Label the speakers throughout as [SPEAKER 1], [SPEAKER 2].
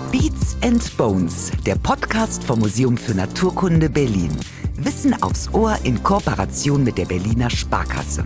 [SPEAKER 1] Beats and Bones, der Podcast vom Museum für Naturkunde Berlin. Wissen aufs Ohr in Kooperation mit der Berliner Sparkasse.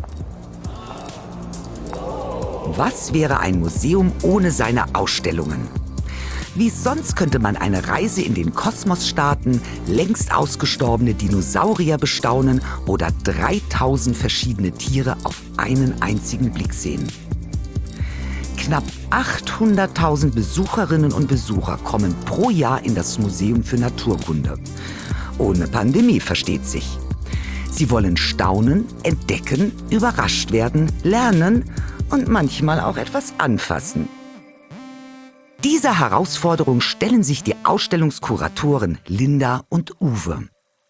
[SPEAKER 1] Was wäre ein Museum ohne seine Ausstellungen? Wie sonst könnte man eine Reise in den Kosmos starten, längst ausgestorbene Dinosaurier bestaunen oder 3000 verschiedene Tiere auf einen einzigen Blick sehen? Knapp 800.000 Besucherinnen und Besucher kommen pro Jahr in das Museum für Naturkunde. Ohne Pandemie, versteht sich. Sie wollen staunen, entdecken, überrascht werden, lernen und manchmal auch etwas anfassen. Dieser Herausforderung stellen sich die Ausstellungskuratoren Linda und Uwe.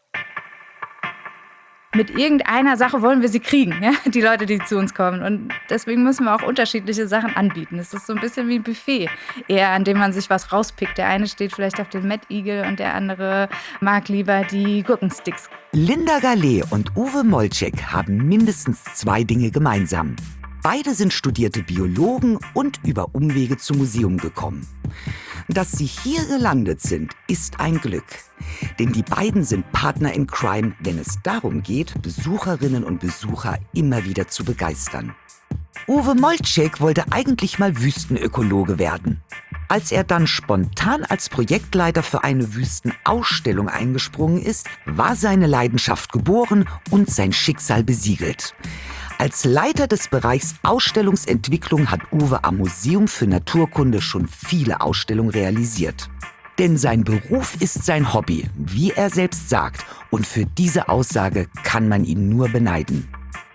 [SPEAKER 2] Mit irgendeiner Sache wollen wir sie kriegen, ja? Die Leute, die zu uns kommen. Und deswegen müssen wir auch unterschiedliche Sachen anbieten. Es ist so ein bisschen wie ein Buffet, eher an dem man sich was rauspickt. Der eine steht vielleicht auf den Mad Eagle und der andere mag lieber die Gurkensticks.
[SPEAKER 1] Linda Gallet und Uwe Molczek haben mindestens 2 Dinge gemeinsam. Beide sind studierte Biologen und über Umwege zum Museum gekommen. Dass sie hier gelandet sind, ist ein Glück. Denn die beiden sind Partner in Crime, wenn es darum geht, Besucherinnen und Besucher immer wieder zu begeistern. Uwe Molczek wollte eigentlich mal Wüstenökologe werden. Als er dann spontan als Projektleiter für eine Wüstenausstellung eingesprungen ist, war seine Leidenschaft geboren und sein Schicksal besiegelt. Als Leiter des Bereichs Ausstellungsentwicklung hat Uwe am Museum für Naturkunde schon viele Ausstellungen realisiert. Denn sein Beruf ist sein Hobby, wie er selbst sagt. Und für diese Aussage kann man ihn nur beneiden.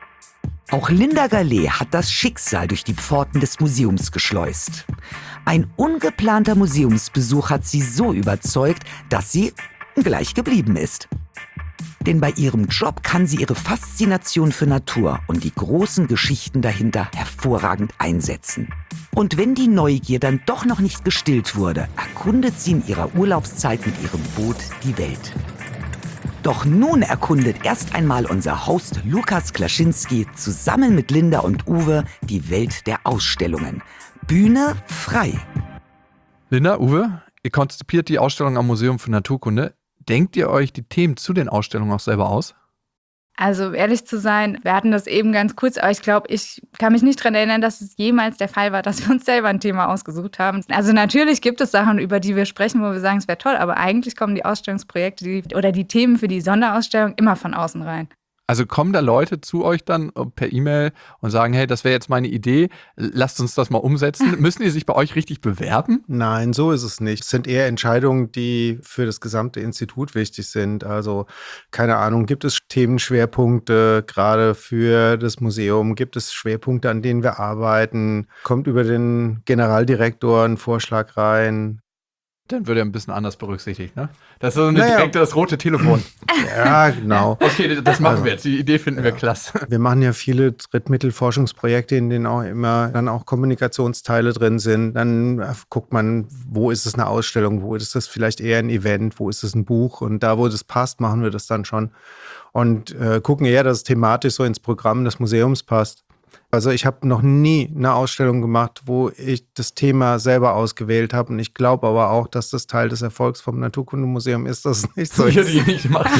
[SPEAKER 1] Auch Linda Gallet hat das Schicksal durch die Pforten des Museums geschleust. Ein ungeplanter Museumsbesuch hat sie so überzeugt, dass sie gleich geblieben ist. Denn bei ihrem Job kann sie ihre Faszination für Natur und die großen Geschichten dahinter hervorragend einsetzen. Und wenn die Neugier dann doch noch nicht gestillt wurde, erkundet sie in ihrer Urlaubszeit mit ihrem Boot die Welt. Doch nun erkundet erst einmal unser Host Lukas Klaschinski zusammen mit Linda und Uwe die Welt der Ausstellungen. Bühne frei!
[SPEAKER 3] Linda, Uwe, ihr konzipiert die Ausstellung am Museum für Naturkunde. Denkt ihr euch die Themen zu den Ausstellungen auch selber aus?
[SPEAKER 2] Also ehrlich zu sein, wir hatten das eben ganz kurz, aber ich glaube, ich kann mich nicht daran erinnern, dass es jemals der Fall war, dass wir uns selber ein Thema ausgesucht haben. Also natürlich gibt es Sachen, über die wir sprechen, wo wir sagen, es wäre toll, aber eigentlich kommen die Ausstellungsprojekte oder die Themen für die Sonderausstellung immer von außen rein.
[SPEAKER 3] Also kommen da Leute zu euch dann per E-Mail und sagen, hey, das wäre jetzt meine Idee, lasst uns das mal umsetzen. Müssen die sich bei euch richtig bewerben?
[SPEAKER 4] Nein, so ist es nicht. Es sind eher Entscheidungen, die für das gesamte Institut wichtig sind. Also, keine Ahnung, gibt es Themenschwerpunkte gerade für das Museum? Gibt es Schwerpunkte, an denen wir arbeiten? Kommt über den Generaldirektor ein Vorschlag rein?
[SPEAKER 3] Dann wird er ein bisschen anders berücksichtigt, ne? Das ist so direkt das rote Telefon.
[SPEAKER 4] Ja, genau.
[SPEAKER 3] Okay, das machen wir jetzt. Die Idee finden wir klasse.
[SPEAKER 4] Wir machen ja viele Drittmittelforschungsprojekte, in denen auch immer dann auch Kommunikationsteile drin sind. Dann guckt man, wo ist es eine Ausstellung, wo ist es vielleicht eher ein Event, wo ist es ein Buch. Und da, wo das passt, machen wir das dann schon. Und gucken eher, dass es thematisch so ins Programm des Museums passt. Also ich habe noch nie eine Ausstellung gemacht, wo ich das Thema selber ausgewählt habe. Und ich glaube aber auch, dass das Teil des Erfolgs vom Naturkundemuseum ist, dass es nicht so ist.
[SPEAKER 3] Die nicht macht.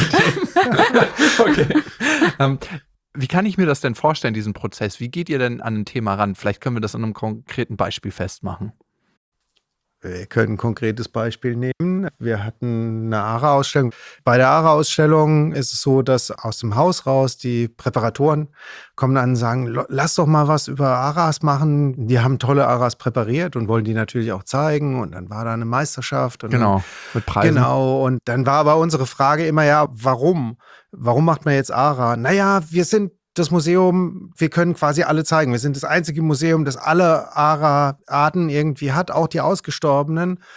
[SPEAKER 3] Okay. Wie kann ich mir das denn vorstellen, diesen Prozess? Wie geht ihr denn an ein Thema ran? Vielleicht können wir das an einem konkreten Beispiel festmachen.
[SPEAKER 4] Wir können ein konkretes Beispiel nehmen. Wir hatten eine ARA-Ausstellung. Bei der ARA-Ausstellung ist es so, dass aus dem Haus raus die Präparatoren kommen dann und sagen, lass doch mal was über ARAs machen. Die haben tolle ARAs präpariert und wollen die natürlich auch zeigen. Und dann war da eine Meisterschaft. Und
[SPEAKER 3] genau, mit Preisen.
[SPEAKER 4] Genau, und dann war aber unsere Frage immer, ja, warum? Warum macht man jetzt ARA? Naja, wir sind das Museum, wir können quasi alle zeigen. Wir sind das einzige Museum, das alle ARA-Arten irgendwie hat, auch die ausgestorbenen.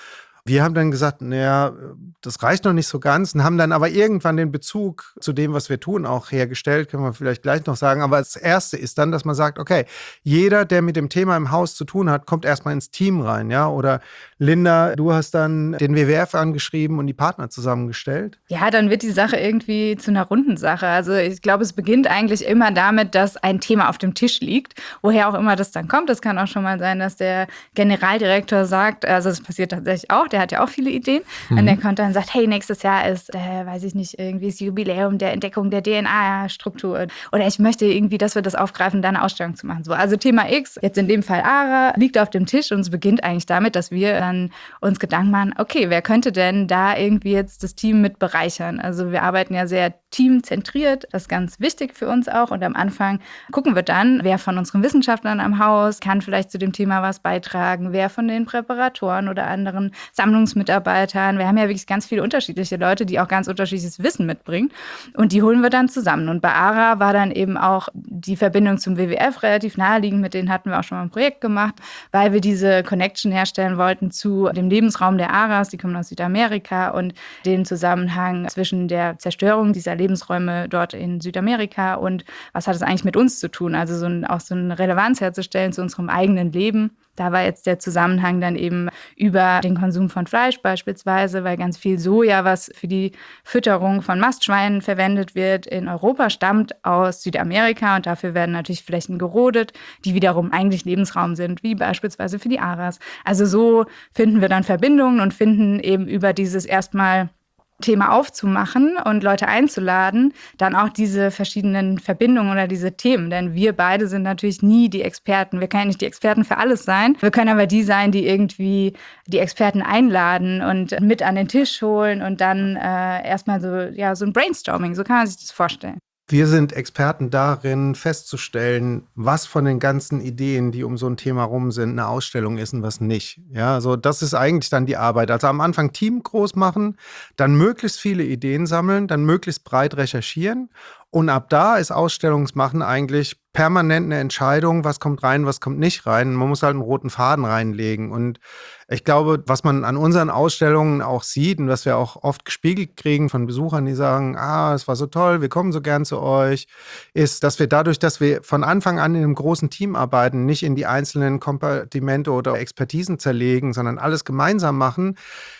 [SPEAKER 4] Wir haben dann gesagt, naja, das reicht noch nicht so ganz und haben dann aber irgendwann den Bezug zu dem, was wir tun, auch hergestellt, können wir vielleicht gleich noch sagen. Aber das Erste ist dann, dass man sagt, okay, jeder, der mit dem Thema im Haus zu tun hat, kommt erstmal ins Team rein, ja? Oder Linda, du hast dann den WWF angeschrieben und die Partner zusammengestellt.
[SPEAKER 2] Ja, dann wird die Sache irgendwie zu einer runden Sache. Also ich glaube, es beginnt eigentlich immer damit, dass ein Thema auf dem Tisch liegt, woher auch immer das dann kommt. Das kann auch schon mal sein, dass der Generaldirektor sagt, also das passiert tatsächlich auch, der hat ja auch viele Ideen. Und der kommt dann und sagt, hey, nächstes Jahr ist, weiß ich nicht, irgendwie das Jubiläum der Entdeckung der DNA-Struktur. Oder ich möchte irgendwie, dass wir das aufgreifen, da eine Ausstellung zu machen. So, also Thema X, jetzt in dem Fall ARA, liegt auf dem Tisch und es beginnt eigentlich damit, dass wir dann uns Gedanken machen, okay, wer könnte denn da irgendwie jetzt das Team mit bereichern? Also wir arbeiten ja sehr teamzentriert, das ist ganz wichtig für uns auch. Und am Anfang gucken wir dann, wer von unseren Wissenschaftlern am Haus kann vielleicht zu dem Thema was beitragen, wer von den Präparatoren oder anderen Sammlungsmitarbeitern. Wir haben ja wirklich ganz viele unterschiedliche Leute, die auch ganz unterschiedliches Wissen mitbringen. Und die holen wir dann zusammen. Und bei ARA war dann eben auch die Verbindung zum WWF relativ naheliegend. Mit denen hatten wir auch schon mal ein Projekt gemacht, weil wir diese Connection herstellen wollten zu dem Lebensraum der Aras. Die kommen aus Südamerika und den Zusammenhang zwischen der Zerstörung dieser Lebensräume dort in Südamerika und was hat es eigentlich mit uns zu tun? Also auch so eine Relevanz herzustellen zu unserem eigenen Leben. Da war jetzt der Zusammenhang dann eben über den Konsum von Fleisch beispielsweise, weil ganz viel Soja, was für die Fütterung von Mastschweinen verwendet wird, in Europa stammt aus Südamerika und dafür werden natürlich Flächen gerodet, die wiederum eigentlich Lebensraum sind, wie beispielsweise für die Aras. Also so finden wir dann Verbindungen und finden eben über dieses erstmal Thema aufzumachen und Leute einzuladen, dann auch diese verschiedenen Verbindungen oder diese Themen. Denn wir beide sind natürlich nie die Experten. Wir können ja nicht die Experten für alles sein. Wir können aber die sein, die irgendwie die Experten einladen und mit an den Tisch holen und dann erstmal so ein Brainstorming, so kann man sich das vorstellen.
[SPEAKER 4] Wir sind Experten darin, festzustellen, was von den ganzen Ideen, die um so ein Thema rum sind, eine Ausstellung ist und was nicht. Ja, also das ist eigentlich dann die Arbeit. Also am Anfang Team groß machen, dann möglichst viele Ideen sammeln, dann möglichst breit recherchieren. Und ab da ist Ausstellungsmachen eigentlich permanent eine Entscheidung, was kommt rein, was kommt nicht rein. Man muss halt einen roten Faden reinlegen. Und ich glaube, was man an unseren Ausstellungen auch sieht und was wir auch oft gespiegelt kriegen von Besuchern, die sagen, es war so toll, wir kommen so gern zu euch, ist, dass wir dadurch, dass wir von Anfang an in einem großen Team arbeiten, nicht in die einzelnen Kompartimente oder Expertisen zerlegen, sondern alles gemeinsam machen,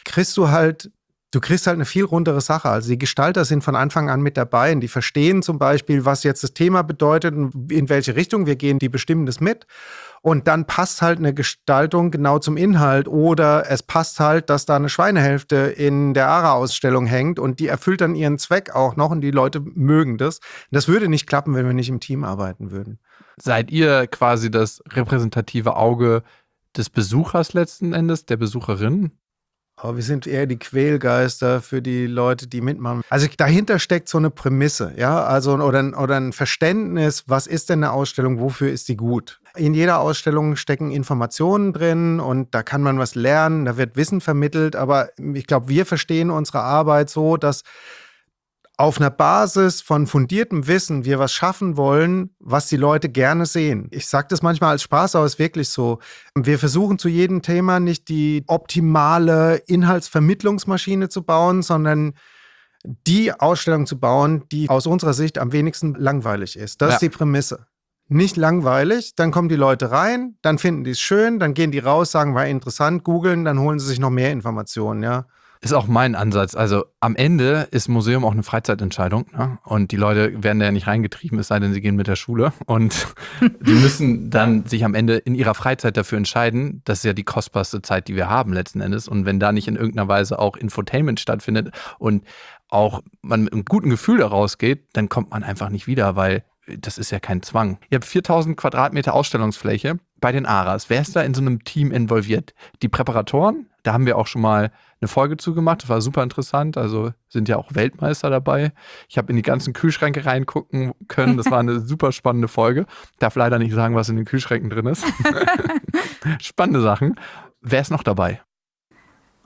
[SPEAKER 4] Du kriegst halt eine viel rundere Sache. Also die Gestalter sind von Anfang an mit dabei und die verstehen zum Beispiel, was jetzt das Thema bedeutet und in welche Richtung wir gehen, die bestimmen das mit. Und dann passt halt eine Gestaltung genau zum Inhalt oder es passt halt, dass da eine Schweinehälfte in der ARA-Ausstellung hängt und die erfüllt dann ihren Zweck auch noch und die Leute mögen das. Das würde nicht klappen, wenn wir nicht im Team arbeiten würden.
[SPEAKER 3] Seid ihr quasi das repräsentative Auge des Besuchers letzten Endes, der Besucherin?
[SPEAKER 4] Aber wir sind eher die Quälgeister für die Leute, die mitmachen. Also dahinter steckt so eine Prämisse, ja, also oder ein Verständnis, was ist denn eine Ausstellung, wofür ist sie gut? In jeder Ausstellung stecken Informationen drin und da kann man was lernen, da wird Wissen vermittelt, aber ich glaube, wir verstehen unsere Arbeit so, dass auf einer Basis von fundiertem Wissen wir was schaffen wollen, was die Leute gerne sehen. Ich sage das manchmal als Spaß, aber es ist wirklich so. Wir versuchen zu jedem Thema nicht die optimale Inhaltsvermittlungsmaschine zu bauen, sondern die Ausstellung zu bauen, die aus unserer Sicht am wenigsten langweilig ist. Das ist die Prämisse. Nicht langweilig, dann kommen die Leute rein, dann finden die es schön, dann gehen die raus, sagen, war interessant, googeln, dann holen sie sich noch mehr Informationen, ja.
[SPEAKER 3] Ist auch mein Ansatz. Also am Ende ist Museum auch eine Freizeitentscheidung, ne? Und die Leute werden da ja nicht reingetrieben, es sei denn, sie gehen mit der Schule. Und die müssen dann sich am Ende in ihrer Freizeit dafür entscheiden. Das ist ja die kostbarste Zeit, die wir haben letzten Endes. Und wenn da nicht in irgendeiner Weise auch Infotainment stattfindet und auch man mit einem guten Gefühl da rausgeht, dann kommt man einfach nicht wieder, weil das ist ja kein Zwang. Ihr habt 4000 Quadratmeter Ausstellungsfläche bei den Aras. Wer ist da in so einem Team involviert? Die Präparatoren? Da haben wir auch schon mal eine Folge zugemacht. Das war super interessant. Also sind ja auch Weltmeister dabei. Ich habe in die ganzen Kühlschränke reingucken können. Das war eine super spannende Folge. Darf leider nicht sagen, was in den Kühlschränken drin ist. Spannende Sachen. Wer ist noch dabei?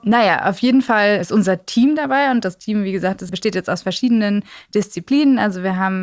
[SPEAKER 2] Naja, auf jeden Fall ist unser Team dabei und das Team, wie gesagt, das besteht jetzt aus verschiedenen Disziplinen. Also wir haben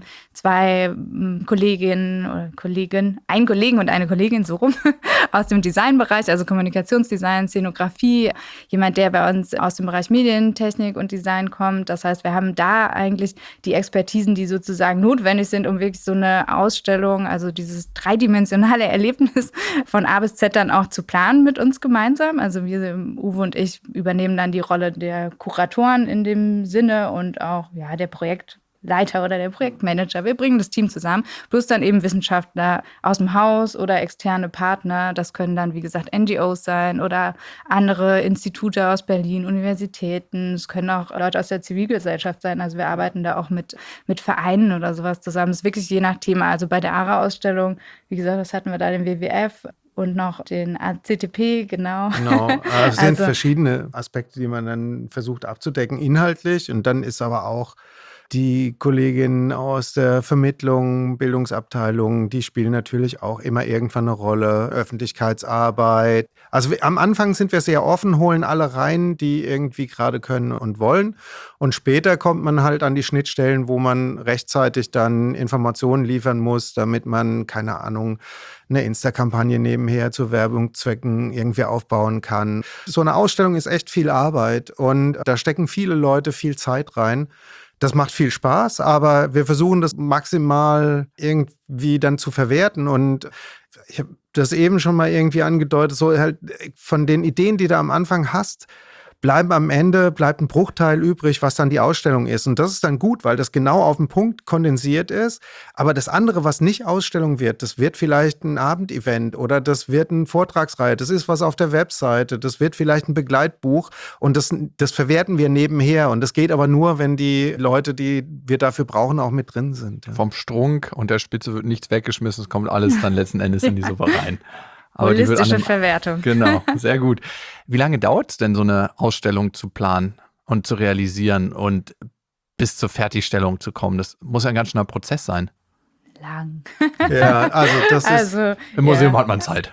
[SPEAKER 2] 2 Kolleginnen oder einen Kollegen und eine Kollegin, so rum, aus dem Designbereich, also Kommunikationsdesign, Szenografie, jemand, der bei uns aus dem Bereich Medientechnik und Design kommt. Das heißt, wir haben da eigentlich die Expertisen, die sozusagen notwendig sind, um wirklich so eine Ausstellung, also dieses dreidimensionale Erlebnis von A bis Z dann auch zu planen mit uns gemeinsam. Also wir, Uwe und ich, übernehmen dann die Rolle der Kuratoren in dem Sinne und auch der Projektleiter oder der Projektmanager. Wir bringen das Team zusammen, plus dann eben Wissenschaftler aus dem Haus oder externe Partner. Das können dann, wie gesagt, NGOs sein oder andere Institute aus Berlin, Universitäten. Es können auch Leute aus der Zivilgesellschaft sein. Also wir arbeiten da auch mit Vereinen oder sowas zusammen. Es ist wirklich je nach Thema. Also bei der ARA-Ausstellung, wie gesagt, das hatten wir da den WWF und noch den ACTP, genau.
[SPEAKER 4] Genau, es sind verschiedene Aspekte, die man dann versucht abzudecken, inhaltlich. Und dann ist aber auch die Kolleginnen aus der Vermittlung, Bildungsabteilung, die spielen natürlich auch immer irgendwann eine Rolle, Öffentlichkeitsarbeit. Also am Anfang sind wir sehr offen, holen alle rein, die irgendwie gerade können und wollen. Und später kommt man halt an die Schnittstellen, wo man rechtzeitig dann Informationen liefern muss, damit man, keine Ahnung, eine Insta-Kampagne nebenher zu Werbungszwecken irgendwie aufbauen kann. So eine Ausstellung ist echt viel Arbeit und da stecken viele Leute viel Zeit rein. Das macht viel Spaß, aber wir versuchen das maximal irgendwie dann zu verwerten. Und ich habe das eben schon mal irgendwie angedeutet, so halt von den Ideen, die du am Anfang hast, bleibt ein Bruchteil übrig, was dann die Ausstellung ist. Und das ist dann gut, weil das genau auf den Punkt kondensiert ist. Aber das andere, was nicht Ausstellung wird, das wird vielleicht ein Abendevent oder das wird eine Vortragsreihe, das ist was auf der Webseite, das wird vielleicht ein Begleitbuch und das verwerten wir nebenher. Und das geht aber nur, wenn die Leute, die wir dafür brauchen, auch mit drin sind. Ja.
[SPEAKER 3] Vom Strunk und der Spitze wird nichts weggeschmissen, es kommt alles dann letzten Endes in die Suppe rein. Aber
[SPEAKER 2] holistische Verwertung.
[SPEAKER 3] Genau, sehr gut. Wie lange dauert es denn, so eine Ausstellung zu planen und zu realisieren und bis zur Fertigstellung zu kommen? Das muss ja ein ganz schöner Prozess sein.
[SPEAKER 2] Lang.
[SPEAKER 4] Ja, also das ist...
[SPEAKER 3] Im Museum hat man Zeit.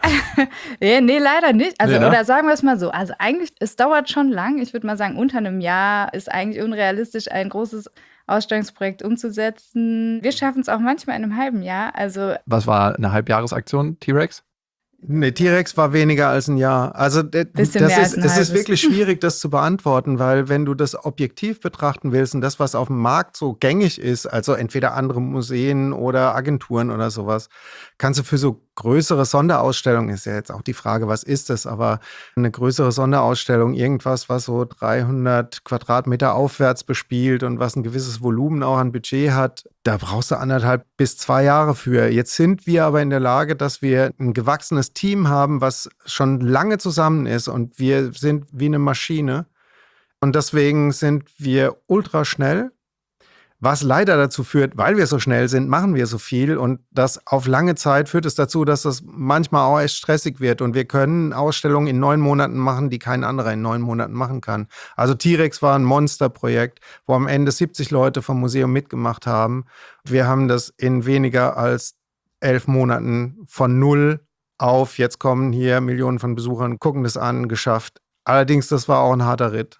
[SPEAKER 2] Nee, leider nicht. Also,
[SPEAKER 3] Nee, ne?
[SPEAKER 2] Oder sagen wir es mal so. Also eigentlich, es dauert schon lang. Ich würde mal sagen, unter einem Jahr ist eigentlich unrealistisch, ein großes Ausstellungsprojekt umzusetzen. Wir schaffen es auch manchmal in einem halben Jahr. Also
[SPEAKER 3] Was war eine Halbjahresaktion, T-Rex?
[SPEAKER 4] Nee, T-Rex war weniger als ein Jahr. Also es ist wirklich schwierig, das zu beantworten, weil wenn du das objektiv betrachten willst und das, was auf dem Markt so gängig ist, also entweder andere Museen oder Agenturen oder sowas, kannst du für so größere Sonderausstellungen, ist ja jetzt auch die Frage, was ist das, aber eine größere Sonderausstellung, irgendwas, was so 300 Quadratmeter aufwärts bespielt und was ein gewisses Volumen auch an Budget hat, da brauchst du 1,5 bis 2 Jahre für. Jetzt sind wir aber in der Lage, dass wir ein gewachsenes Team haben, was schon lange zusammen ist und wir sind wie eine Maschine und deswegen sind wir ultra schnell. Was leider dazu führt, weil wir so schnell sind, machen wir so viel und das auf lange Zeit führt es dazu, dass das manchmal auch echt stressig wird und wir können Ausstellungen in 9 Monaten machen, die kein anderer in 9 Monaten machen kann. Also T-Rex war ein Monsterprojekt, wo am Ende 70 Leute vom Museum mitgemacht haben. Wir haben das in weniger als 11 Monaten von 0 auf, jetzt kommen hier Millionen von Besuchern, gucken das an, geschafft. Allerdings, das war auch ein harter Ritt.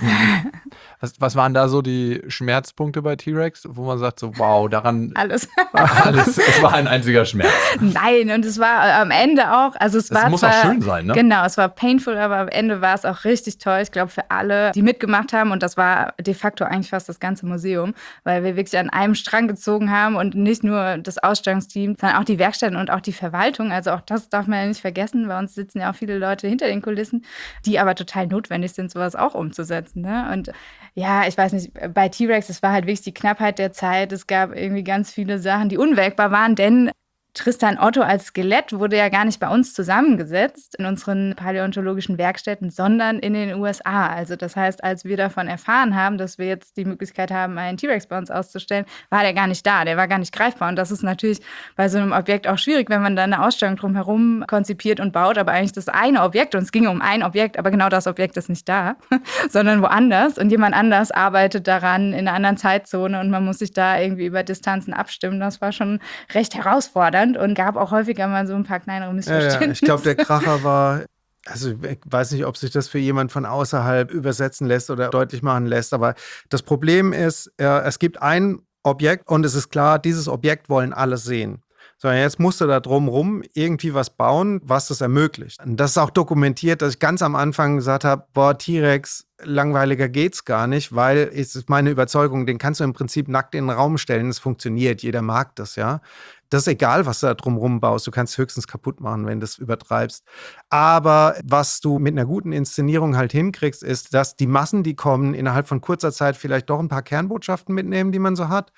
[SPEAKER 3] Was waren da so die Schmerzpunkte bei T-Rex, wo man sagt so, wow, daran...
[SPEAKER 2] Alles.
[SPEAKER 3] Es war ein einziger Schmerz.
[SPEAKER 2] Nein, und es war am Ende auch, also es war
[SPEAKER 3] muss
[SPEAKER 2] zwar,
[SPEAKER 3] auch schön sein, ne?
[SPEAKER 2] Genau, es war painful, aber am Ende war es auch richtig toll. Ich glaube, für alle, die mitgemacht haben, und das war de facto eigentlich fast das ganze Museum, weil wir wirklich an einem Strang gezogen haben und nicht nur das Ausstellungsteam, sondern auch die Werkstätten und auch die Verwaltung. Also auch das darf man ja nicht vergessen. Bei uns sitzen ja auch viele Leute hinter den Kulissen, die aber total notwendig sind, sowas auch umzusetzen. Ne? Und ja, ich weiß nicht, bei T-Rex, es war halt wirklich die Knappheit der Zeit. Es gab irgendwie ganz viele Sachen, die unwägbar waren, denn Tristan Otto als Skelett wurde ja gar nicht bei uns zusammengesetzt in unseren paläontologischen Werkstätten, sondern in den USA. Also das heißt, als wir davon erfahren haben, dass wir jetzt die Möglichkeit haben, einen T-Rex bei uns auszustellen, war der gar nicht da, der war gar nicht greifbar. Und das ist natürlich bei so einem Objekt auch schwierig, wenn man da eine Ausstellung drumherum konzipiert und baut, aber eigentlich das eine Objekt, und es ging um ein Objekt, aber genau das Objekt ist nicht da, sondern woanders. Und jemand anders arbeitet daran in einer anderen Zeitzone und man muss sich da irgendwie über Distanzen abstimmen. Das war schon recht herausfordernd. Und gab auch häufiger mal so ein paar kleinere Missverständnisse.
[SPEAKER 4] Ja, ich glaube, der Kracher war, Also ich weiß nicht, ob sich das für jemand von außerhalb übersetzen lässt oder deutlich machen lässt, aber das Problem ist, es gibt ein Objekt und es ist klar, dieses Objekt wollen alle sehen. So, jetzt musst du da drumherum irgendwie was bauen, was das ermöglicht. Und das ist auch dokumentiert, dass ich ganz am Anfang gesagt habe, boah, T-Rex, langweiliger geht's gar nicht, weil es ist meine Überzeugung, den kannst du im Prinzip nackt in den Raum stellen, es funktioniert, jeder mag das, ja. Das ist egal, was du da drumherum baust, du kannst es höchstens kaputt machen, wenn du es übertreibst. Aber was du mit einer guten Inszenierung halt hinkriegst, ist, dass die Massen, die kommen, innerhalb von kurzer Zeit vielleicht doch ein paar Kernbotschaften mitnehmen, die man so hat.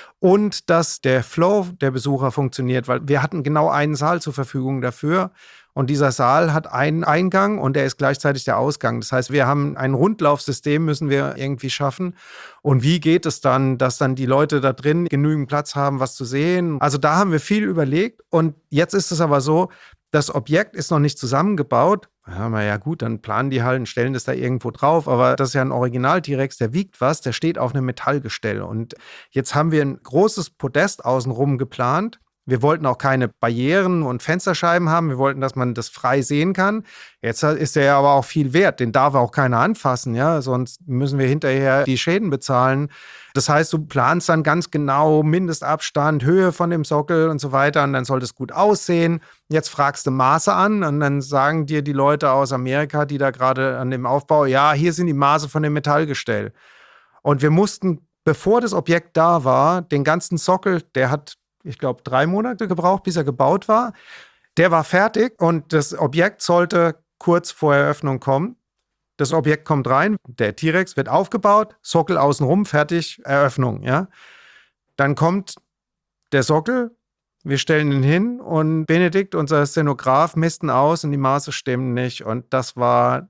[SPEAKER 4] Und dass der Flow der Besucher funktioniert, weil wir hatten genau einen Saal zur Verfügung dafür. Und dieser Saal hat einen Eingang und der ist gleichzeitig der Ausgang. Das heißt, wir haben ein Rundlaufsystem, müssen wir irgendwie schaffen. Und wie geht es dann, dass dann die Leute da drin genügend Platz haben, was zu sehen? Also da haben wir viel überlegt. Und jetzt ist es aber so, das Objekt ist noch nicht zusammengebaut. Ja gut, dann planen die halt und stellen das da irgendwo drauf. Aber das ist ja ein Original-T-Rex, der wiegt was, der steht auf einem Metallgestell. Und jetzt haben wir ein großes Podest außenrum geplant. Wir wollten auch keine Barrieren und Fensterscheiben haben. Wir wollten, dass man das frei sehen kann. Jetzt ist der ja aber auch viel wert. Den darf auch keiner anfassen, ja. Sonst müssen wir hinterher die Schäden bezahlen. Das heißt, du planst dann ganz genau Mindestabstand, Höhe von dem Sockel und so weiter. Und dann sollte es gut aussehen. Jetzt fragst du Maße an und dann sagen dir die Leute aus Amerika, die da gerade an dem Aufbau, ja, hier sind die Maße von dem Metallgestell. Und wir mussten, bevor das Objekt da war, den ganzen Sockel, der hat, ich glaube, 3 Monate gebraucht, bis er gebaut war. Der war fertig und das Objekt sollte kurz vor Eröffnung kommen. Das Objekt kommt rein, der T-Rex wird aufgebaut, Sockel außenrum, fertig, Eröffnung. Ja. Dann kommt der Sockel, wir stellen ihn hin und Benedikt, unser Szenograf, misst ihn aus und die Maße stimmen nicht. Und das war...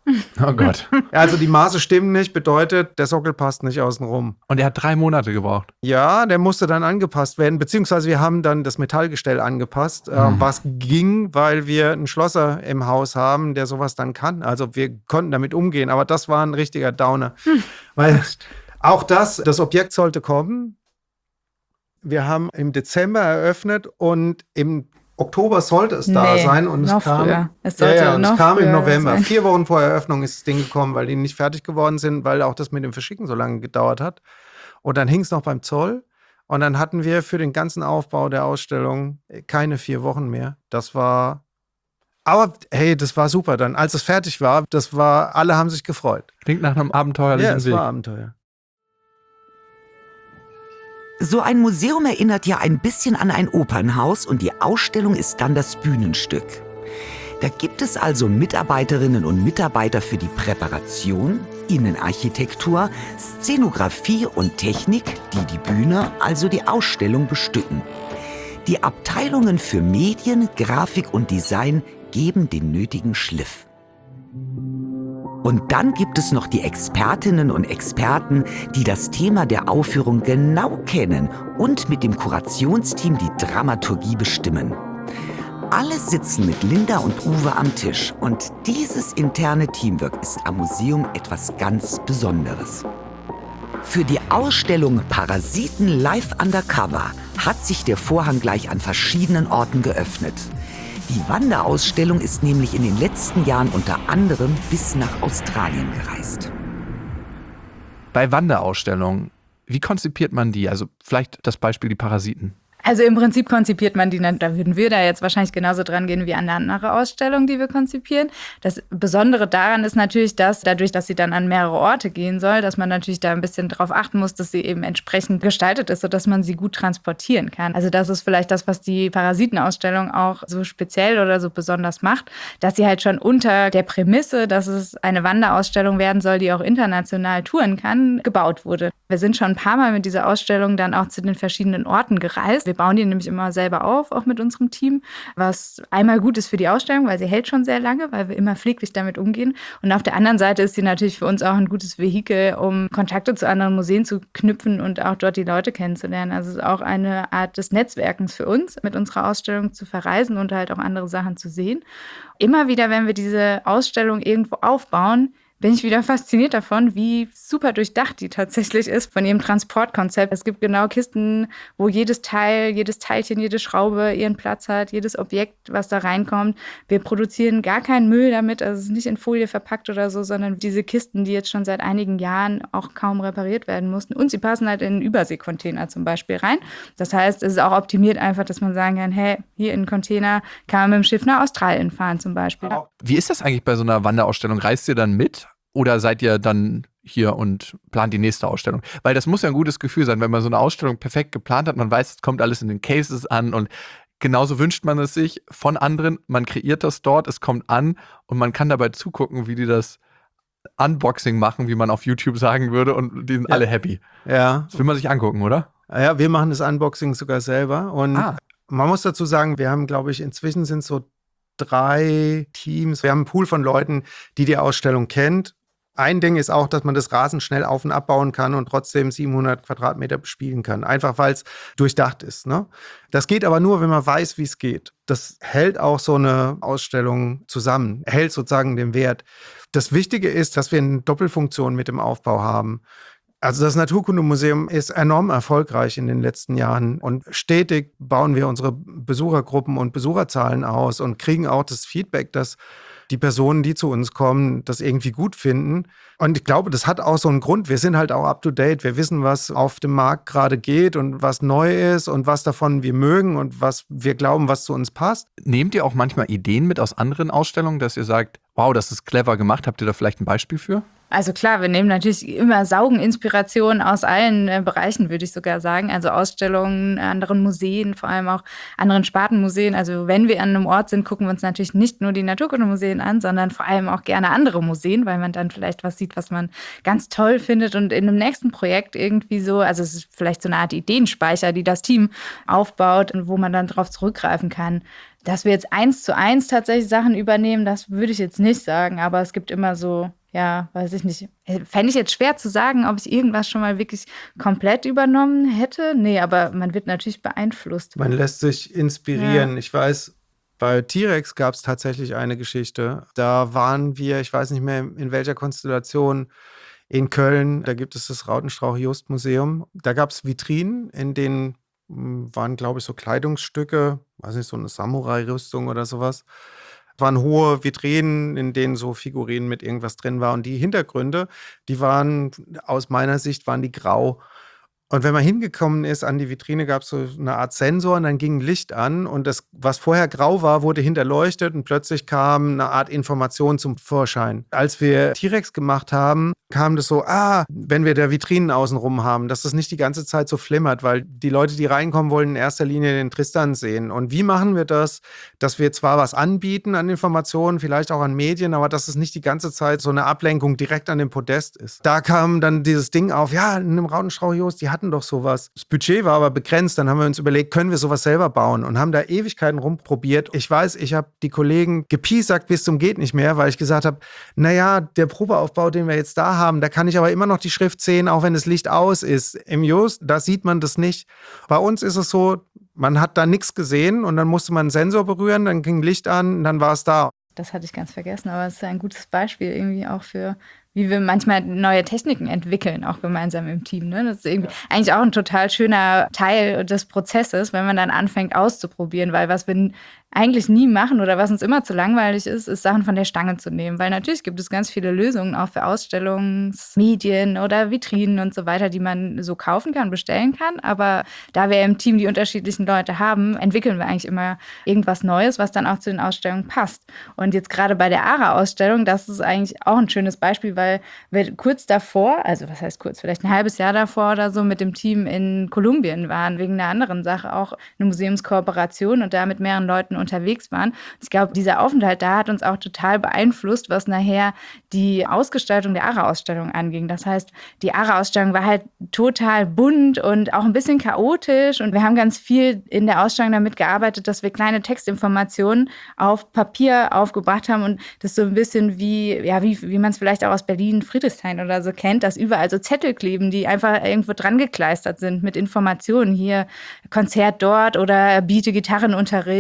[SPEAKER 3] Oh Gott.
[SPEAKER 4] Also die Maße stimmen nicht, bedeutet, der Sockel passt nicht außenrum.
[SPEAKER 3] Und er hat 3 Monate gebraucht.
[SPEAKER 4] Ja, der musste dann angepasst werden, beziehungsweise wir haben dann das Metallgestell angepasst, was ging, weil wir einen Schlosser im Haus haben, der sowas dann kann. Also wir konnten damit umgehen, aber das war ein richtiger Downer. Weil auch das Objekt sollte kommen. Wir haben im Dezember eröffnet und im Oktober sollte es da sein und es kam, es kam im November. Sein. 4 Wochen vor Eröffnung ist das Ding gekommen, weil die nicht fertig geworden sind, weil auch das mit dem Verschicken so lange gedauert hat. Und dann hing es noch beim Zoll und dann hatten wir für den ganzen Aufbau der Ausstellung keine 4 Wochen mehr. Das war, aber hey, das war super dann. Als es fertig war, alle haben sich gefreut.
[SPEAKER 3] Klingt nach einem abenteuerlichen Weg.
[SPEAKER 4] Ja, es war Abenteuer.
[SPEAKER 1] So ein Museum erinnert ja ein bisschen an ein Opernhaus und die Ausstellung ist dann das Bühnenstück. Da gibt es also Mitarbeiterinnen und Mitarbeiter für die Präparation, Innenarchitektur, Szenografie und Technik, die die Bühne, also die Ausstellung, bestücken. Die Abteilungen für Medien, Grafik und Design geben den nötigen Schliff. Und dann gibt es noch die Expertinnen und Experten, die das Thema der Aufführung genau kennen und mit dem Kurationsteam die Dramaturgie bestimmen. Alle sitzen mit Linda und Uwe am Tisch und dieses interne Teamwork ist am Museum etwas ganz Besonderes. Für die Ausstellung Parasiten Live Undercover hat sich der Vorhang gleich an verschiedenen Orten geöffnet. Die Wanderausstellung ist nämlich in den letzten Jahren unter anderem bis nach Australien gereist.
[SPEAKER 3] Bei Wanderausstellungen, wie konzipiert man die? Also vielleicht das Beispiel die Parasiten.
[SPEAKER 2] Also im Prinzip konzipiert man die, da würden wir da jetzt wahrscheinlich genauso dran gehen wie an eine andere Ausstellung, die wir konzipieren. Das Besondere daran ist natürlich, dass dadurch, dass sie dann an mehrere Orte gehen soll, dass man natürlich da ein bisschen drauf achten muss, dass sie eben entsprechend gestaltet ist, sodass man sie gut transportieren kann. Also das ist vielleicht das, was die Parasitenausstellung auch so speziell oder so besonders macht, dass sie halt schon unter der Prämisse, dass es eine Wanderausstellung werden soll, die auch international touren kann, gebaut wurde. Wir sind schon ein paar Mal mit dieser Ausstellung dann auch zu den verschiedenen Orten gereist. Wir bauen die nämlich immer selber auf, auch mit unserem Team, was einmal gut ist für die Ausstellung, weil sie hält schon sehr lange, weil wir immer pfleglich damit umgehen. Und auf der anderen Seite ist sie natürlich für uns auch ein gutes Vehikel, um Kontakte zu anderen Museen zu knüpfen und auch dort die Leute kennenzulernen. Also es ist auch eine Art des Netzwerkens für uns, mit unserer Ausstellung zu verreisen und halt auch andere Sachen zu sehen. Immer wieder, wenn wir diese Ausstellung irgendwo aufbauen, bin ich wieder fasziniert davon, wie super durchdacht die tatsächlich ist von ihrem Transportkonzept. Es gibt genau Kisten, wo jedes Teil, jedes Teilchen, jede Schraube ihren Platz hat, jedes Objekt, was da reinkommt. Wir produzieren gar keinen Müll damit, also es ist nicht in Folie verpackt oder so, sondern diese Kisten, die jetzt schon seit einigen Jahren auch kaum repariert werden mussten. Und sie passen halt in Überseekontainer zum Beispiel rein. Das heißt, es ist auch optimiert einfach, dass man sagen kann, hey, hier in einen Container kann man mit dem Schiff nach Australien fahren zum Beispiel.
[SPEAKER 3] Wie ist das eigentlich bei so einer Wanderausstellung? Reist ihr dann mit oder seid ihr dann hier und plant die nächste Ausstellung? Weil das muss ja ein gutes Gefühl sein, wenn man so eine Ausstellung perfekt geplant hat, man weiß, es kommt alles in den Cases an und genauso wünscht man es sich von anderen, man kreiert das dort, es kommt an und man kann dabei zugucken, wie die das Unboxing machen, wie man auf YouTube sagen würde, und die sind alle happy.
[SPEAKER 4] Ja.
[SPEAKER 3] Das will man sich angucken, oder?
[SPEAKER 4] Ja, wir machen das Unboxing sogar selber. Und man muss dazu sagen, wir haben, glaube ich, inzwischen sind so 3 Teams. Wir haben einen Pool von Leuten, die Ausstellung kennt. Ein Ding ist auch, dass man das rasend schnell auf- und abbauen kann und trotzdem 700 Quadratmeter bespielen kann. Einfach, weil es durchdacht ist. Ne? Das geht aber nur, wenn man weiß, wie es geht. Das hält auch so eine Ausstellung zusammen, hält sozusagen den Wert. Das Wichtige ist, dass wir eine Doppelfunktion mit dem Aufbau haben. Also das Naturkundemuseum ist enorm erfolgreich in den letzten Jahren und stetig bauen wir unsere Besuchergruppen und Besucherzahlen aus und kriegen auch das Feedback, dass die Personen, die zu uns kommen, das irgendwie gut finden. Und ich glaube, das hat auch so einen Grund. Wir sind halt auch up to date. Wir wissen, was auf dem Markt gerade geht und was neu ist und was davon wir mögen und was wir glauben, was zu uns passt.
[SPEAKER 3] Nehmt ihr auch manchmal Ideen mit aus anderen Ausstellungen, dass ihr sagt, wow, das ist clever gemacht? Habt ihr da vielleicht ein Beispiel für?
[SPEAKER 2] Also klar, wir nehmen natürlich immer Inspirationen aus allen Bereichen, würde ich sogar sagen. Also Ausstellungen, anderen Museen, vor allem auch anderen Spartenmuseen. Also wenn wir an einem Ort sind, gucken wir uns natürlich nicht nur die Naturkundemuseen an, sondern vor allem auch gerne andere Museen, weil man dann vielleicht was sieht, was man ganz toll findet. Und in einem nächsten Projekt irgendwie so, also es ist vielleicht so eine Art Ideenspeicher, die das Team aufbaut und wo man dann drauf zurückgreifen kann. Dass wir jetzt 1:1 tatsächlich Sachen übernehmen, das würde ich jetzt nicht sagen. Aber es gibt immer so, ja, weiß ich nicht. Fände ich jetzt schwer zu sagen, ob ich irgendwas schon mal wirklich komplett übernommen hätte. Nee, aber man wird natürlich beeinflusst.
[SPEAKER 4] Man lässt sich inspirieren.
[SPEAKER 2] Ja.
[SPEAKER 4] Ich weiß, bei T-Rex gab es tatsächlich eine Geschichte. Da waren wir, ich weiß nicht mehr in welcher Konstellation, in Köln. Da gibt es das Rautenstrauch-Jost-Museum. Da gab es Vitrinen, in denen waren, glaube ich, so Kleidungsstücke, weiß nicht, so eine Samurai-Rüstung oder sowas. Es waren hohe Vitrinen, in denen so Figurinen mit irgendwas drin war. Und die Hintergründe, die waren, aus meiner Sicht, waren die grau. Und wenn man hingekommen ist an die Vitrine, gab es so eine Art Sensor und dann ging Licht an und das, was vorher grau war, wurde hinterleuchtet und plötzlich kam eine Art Information zum Vorschein. Als wir T-Rex gemacht haben, kam das so, wenn wir da Vitrinen außenrum haben, dass das nicht die ganze Zeit so flimmert, weil die Leute, die reinkommen, wollen in erster Linie den Tristan sehen. Und wie machen wir das, dass wir zwar was anbieten an Informationen, vielleicht auch an Medien, aber dass es nicht die ganze Zeit so eine Ablenkung direkt an dem Podest ist. Da kam dann dieses Ding auf, ja, in einem Rautenstrauch-Jost, die hatten doch sowas. Das Budget war aber begrenzt, dann haben wir uns überlegt, können wir sowas selber bauen und haben da Ewigkeiten rumprobiert. Ich weiß, ich habe die Kollegen gepiesackt bis zum geht nicht mehr, weil ich gesagt habe, naja, der Probeaufbau, den wir jetzt da haben, da kann ich aber immer noch die Schrift sehen, auch wenn das Licht aus ist. Im Jost, da sieht man das nicht. Bei uns ist es so, man hat da nichts gesehen und dann musste man einen Sensor berühren, dann ging Licht an und dann war es da.
[SPEAKER 2] Das hatte ich ganz vergessen, aber es ist ein gutes Beispiel irgendwie auch für, wie wir manchmal neue Techniken entwickeln, auch gemeinsam im Team. Ne? Das ist irgendwie eigentlich auch ein total schöner Teil des Prozesses, wenn man dann anfängt auszuprobieren, weil was wir eigentlich nie machen oder was uns immer zu langweilig ist Sachen von der Stange zu nehmen. Weil natürlich gibt es ganz viele Lösungen auch für Ausstellungsmedien oder Vitrinen und so weiter, die man so kaufen kann, bestellen kann. Aber da wir im Team die unterschiedlichen Leute haben, entwickeln wir eigentlich immer irgendwas Neues, was dann auch zu den Ausstellungen passt. Und jetzt gerade bei der ARA-Ausstellung, das ist eigentlich auch ein schönes Beispiel, weil wir kurz davor, also was heißt kurz, vielleicht ein halbes Jahr davor oder so, mit dem Team in Kolumbien waren, wegen einer anderen Sache, auch eine Museumskooperation und da mit mehreren Leuten unterwegs waren. Ich glaube, dieser Aufenthalt da hat uns auch total beeinflusst, was nachher die Ausgestaltung der ARA-Ausstellung anging. Das heißt, die ARA-Ausstellung war halt total bunt und auch ein bisschen chaotisch und wir haben ganz viel in der Ausstellung damit gearbeitet, dass wir kleine Textinformationen auf Papier aufgebracht haben und das so ein bisschen wie man es vielleicht auch aus Berlin, Friedrichshain oder so kennt, dass überall so Zettel kleben, die einfach irgendwo dran gekleistert sind mit Informationen. Hier Konzert dort oder biete Gitarrenunterricht, suche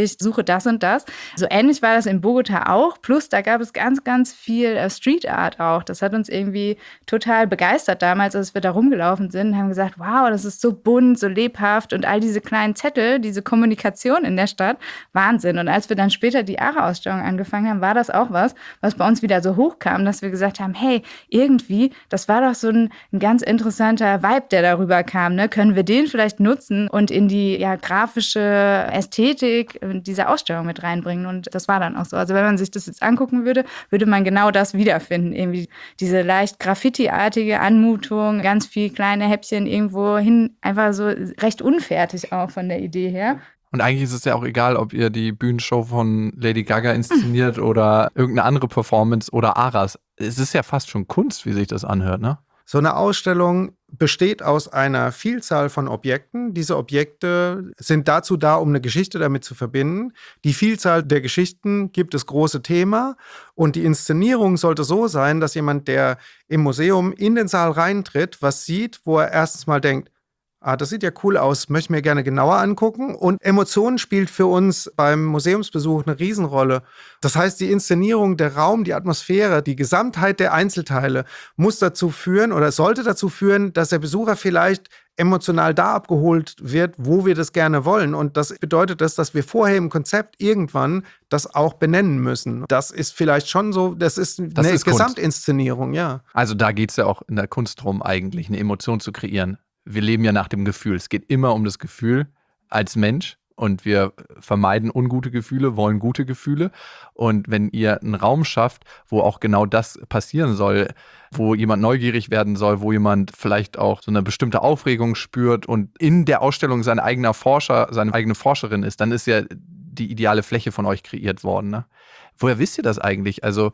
[SPEAKER 2] das und das. So ähnlich war das in Bogota auch. Plus da gab es ganz, ganz viel Street Art auch. Das hat uns irgendwie total begeistert damals, als wir da rumgelaufen sind. Haben gesagt, wow, das ist so bunt, so lebhaft und all diese kleinen Zettel, diese Kommunikation in der Stadt, Wahnsinn. Und als wir dann später die ARA-Ausstellung angefangen haben, war das auch was bei uns wieder so hochkam, dass wir gesagt haben, hey, irgendwie, das war doch so ein ganz interessanter Vibe, der darüber kam. Ne? Können wir den vielleicht nutzen und in die grafische Ästhetik dieser Ausstellung mit reinbringen? Und das war dann auch so. Also wenn man sich das jetzt angucken würde, würde man genau das wiederfinden. Irgendwie diese leicht Graffiti-artige Anmutung, ganz viel kleine Häppchen irgendwo hin, einfach so recht unfertig auch von der Idee her.
[SPEAKER 3] Und eigentlich ist es ja auch egal, ob ihr die Bühnenshow von Lady Gaga inszeniert oder irgendeine andere Performance oder Aras. Es ist ja fast schon Kunst, wie sich das anhört, ne?
[SPEAKER 4] So eine Ausstellung besteht aus einer Vielzahl von Objekten. Diese Objekte sind dazu da, um eine Geschichte damit zu verbinden. Die Vielzahl der Geschichten gibt das große Thema. Und die Inszenierung sollte so sein, dass jemand, der im Museum in den Saal reintritt, was sieht, wo er erstens mal denkt, das sieht ja cool aus, möchte ich mir gerne genauer angucken. Und Emotionen spielt für uns beim Museumsbesuch eine Riesenrolle. Das heißt, die Inszenierung, der Raum, die Atmosphäre, die Gesamtheit der Einzelteile muss dazu führen oder sollte dazu führen, dass der Besucher vielleicht emotional da abgeholt wird, wo wir das gerne wollen. Und das bedeutet dass wir vorher im Konzept irgendwann das auch benennen müssen. Das ist vielleicht schon so, das ist eine Gesamtinszenierung, ja.
[SPEAKER 3] Also da geht es ja auch in der Kunst drum, eigentlich eine Emotion zu kreieren. Wir leben ja nach dem Gefühl. Es geht immer um das Gefühl als Mensch und wir vermeiden ungute Gefühle, wollen gute Gefühle. Und wenn ihr einen Raum schafft, wo auch genau das passieren soll, wo jemand neugierig werden soll, wo jemand vielleicht auch so eine bestimmte Aufregung spürt und in der Ausstellung sein eigener Forscher, seine eigene Forscherin ist, dann ist ja die ideale Fläche von euch kreiert worden. Ne? Woher wisst ihr das eigentlich? Also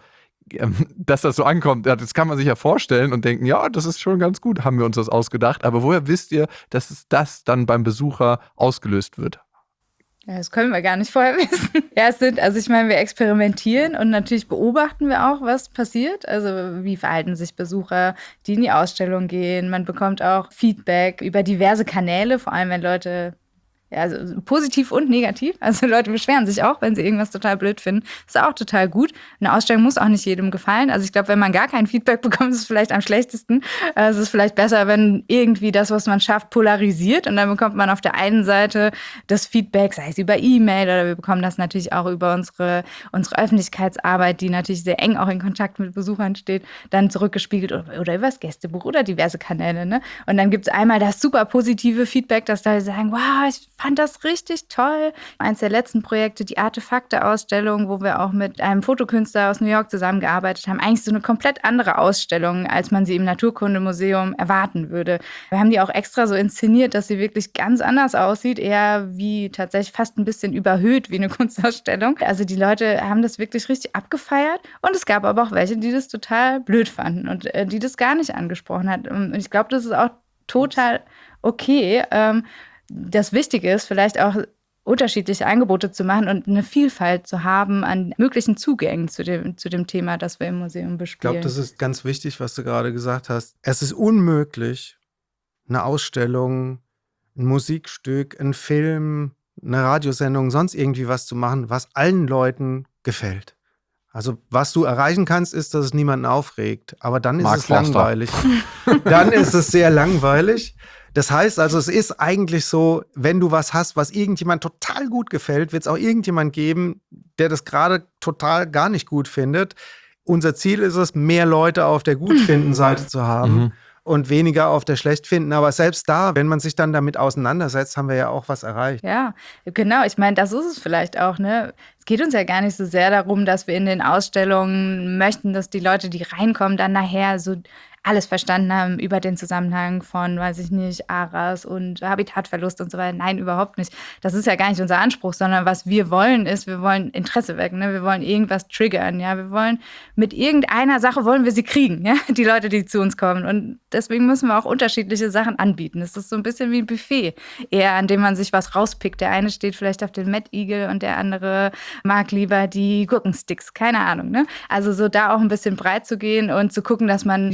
[SPEAKER 3] dass das so ankommt, das kann man sich ja vorstellen und denken, ja, das ist schon ganz gut, haben wir uns das ausgedacht. Aber woher wisst ihr, dass das dann beim Besucher ausgelöst wird?
[SPEAKER 2] Ja, das können wir gar nicht vorher wissen. Ich meine, wir experimentieren und natürlich beobachten wir auch, was passiert. Also wie verhalten sich Besucher, die in die Ausstellung gehen. Man bekommt auch Feedback über diverse Kanäle, vor allem wenn Leute also positiv und negativ. Also Leute beschweren sich auch, wenn sie irgendwas total blöd finden. Das ist auch total gut. Eine Ausstellung muss auch nicht jedem gefallen. Also ich glaube, wenn man gar kein Feedback bekommt, ist es vielleicht am schlechtesten. Es ist vielleicht besser, wenn irgendwie das, was man schafft, polarisiert. Und dann bekommt man auf der einen Seite das Feedback, sei es über E-Mail oder wir bekommen das natürlich auch über unsere Öffentlichkeitsarbeit, die natürlich sehr eng auch in Kontakt mit Besuchern steht, dann zurückgespiegelt oder über das Gästebuch oder diverse Kanäle. Ne? Und dann gibt es einmal das super positive Feedback, dass Leute sagen, wow, ich fand das richtig toll. Eins der letzten Projekte, die Artefakte-Ausstellung, wo wir auch mit einem Fotokünstler aus New York zusammengearbeitet haben. Eigentlich so eine komplett andere Ausstellung, als man sie im Naturkundemuseum erwarten würde. Wir haben die auch extra so inszeniert, dass sie wirklich ganz anders aussieht, eher wie tatsächlich fast ein bisschen überhöht wie eine Kunstausstellung. Also die Leute haben das wirklich richtig abgefeiert und es gab aber auch welche, die das total blöd fanden und die das gar nicht angesprochen hat. Und ich glaube, das ist auch total okay. Das Wichtige ist, vielleicht auch unterschiedliche Angebote zu machen und eine Vielfalt zu haben an möglichen Zugängen zu dem Thema, das wir im Museum bespielen.
[SPEAKER 4] Ich glaube, das ist ganz wichtig, was du gerade gesagt hast. Es ist unmöglich, eine Ausstellung, ein Musikstück, ein Film, eine Radiosendung, sonst irgendwie was zu machen, was allen Leuten gefällt. Also was du erreichen kannst, ist, dass es niemanden aufregt. Aber dann ist es langweilig. Dann ist es sehr langweilig. Das heißt also, es ist eigentlich so, wenn du was hast, was irgendjemand total gut gefällt, wird es auch irgendjemand geben, der das gerade total gar nicht gut findet. Unser Ziel ist es, mehr Leute auf der Gutfinden-Seite zu haben und weniger auf der Schlechtfinden. Aber selbst da, wenn man sich dann damit auseinandersetzt, haben wir ja auch was erreicht.
[SPEAKER 2] Ja, genau. Ich meine, das ist es vielleicht auch, ne? Es geht uns ja gar nicht so sehr darum, dass wir in den Ausstellungen möchten, dass die Leute, die reinkommen, dann nachher so alles verstanden haben über den Zusammenhang von, weiß ich nicht, Aras und Habitatverlust und so weiter. Nein, überhaupt nicht. Das ist ja gar nicht unser Anspruch, sondern was wir wollen ist, wir wollen Interesse wecken, ne? Wir wollen irgendwas triggern, ja. Wir wollen mit irgendeiner Sache wollen wir sie kriegen, ja, die Leute, die zu uns kommen. Und deswegen müssen wir auch unterschiedliche Sachen anbieten. Es ist so ein bisschen wie ein Buffet, eher an dem man sich was rauspickt. Der eine steht vielleicht auf den Mad Eagle und der andere mag lieber die Gurkensticks, keine Ahnung, ne? Also so da auch ein bisschen breit zu gehen und zu gucken, dass man die Leute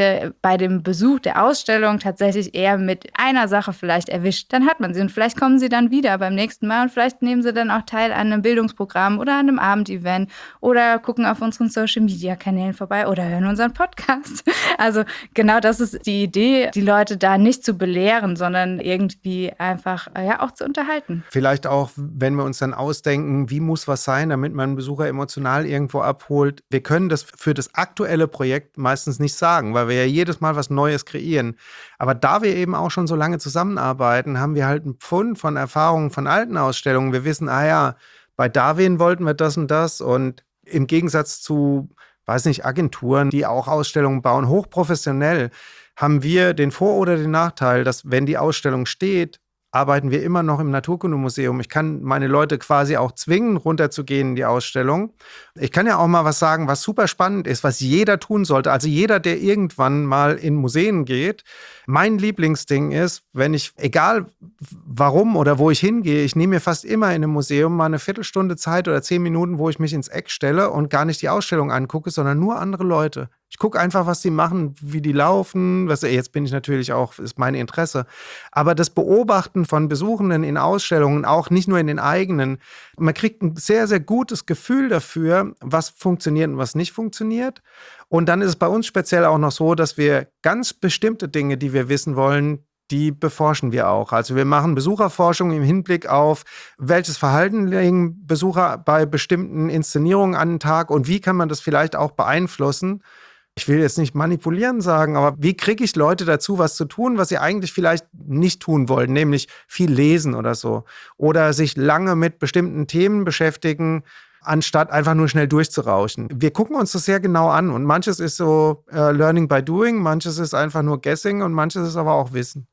[SPEAKER 2] Leute bei dem Besuch der Ausstellung tatsächlich eher mit einer Sache vielleicht erwischt. Dann hat man sie und vielleicht kommen sie dann wieder beim nächsten Mal und vielleicht nehmen sie dann auch teil an einem Bildungsprogramm oder an einem Abendevent oder gucken auf unseren Social-Media-Kanälen vorbei oder hören unseren Podcast. Also genau das ist die Idee, die Leute da nicht zu belehren, sondern irgendwie einfach auch zu unterhalten.
[SPEAKER 4] Vielleicht auch, wenn wir uns dann ausdenken, wie muss was sein, damit man einen Besucher emotional irgendwo abholt. Wir können das für das aktuelle Projekt meistens nicht sagen, weil wir ja jedes Mal was Neues kreieren. Aber da wir eben auch schon so lange zusammenarbeiten, haben wir halt einen Pfund von Erfahrungen von alten Ausstellungen. Wir wissen, bei Darwin wollten wir das und das. Und im Gegensatz zu, Agenturen, die auch Ausstellungen bauen, hochprofessionell, haben wir den Vor- oder den Nachteil, dass wenn die Ausstellung steht, arbeiten wir immer noch im Naturkundemuseum. Ich kann meine Leute quasi auch zwingen, runterzugehen in die Ausstellung. Ich kann ja auch mal was sagen, was super spannend ist, was jeder tun sollte. Also jeder, der irgendwann mal in Museen geht. Mein Lieblingsding ist, wenn ich, egal warum oder wo ich hingehe, ich nehme mir fast immer in einem Museum mal eine Viertelstunde Zeit oder 10 Minuten, wo ich mich ins Eck stelle und gar nicht die Ausstellung angucke, sondern nur andere Leute. Ich gucke einfach, was die machen, wie die laufen. Jetzt bin ich natürlich auch, ist mein Interesse. Aber das Beobachten von Besuchenden in Ausstellungen, auch nicht nur in den eigenen, man kriegt ein sehr, sehr gutes Gefühl dafür, was funktioniert und was nicht funktioniert. Und dann ist es bei uns speziell auch noch so, dass wir ganz bestimmte Dinge, die wir wissen wollen, die beforschen wir auch. Also wir machen Besucherforschung im Hinblick auf, welches Verhalten legen Besucher bei bestimmten Inszenierungen an den Tag und wie kann man das vielleicht auch beeinflussen. Ich will jetzt nicht manipulieren sagen, aber wie kriege ich Leute dazu, was zu tun, was sie eigentlich vielleicht nicht tun wollen, nämlich viel lesen oder so. Oder sich lange mit bestimmten Themen beschäftigen, anstatt einfach nur schnell durchzurauschen. Wir gucken uns das sehr genau an und manches ist so Learning by Doing, manches ist einfach nur Guessing und manches ist aber auch Wissen.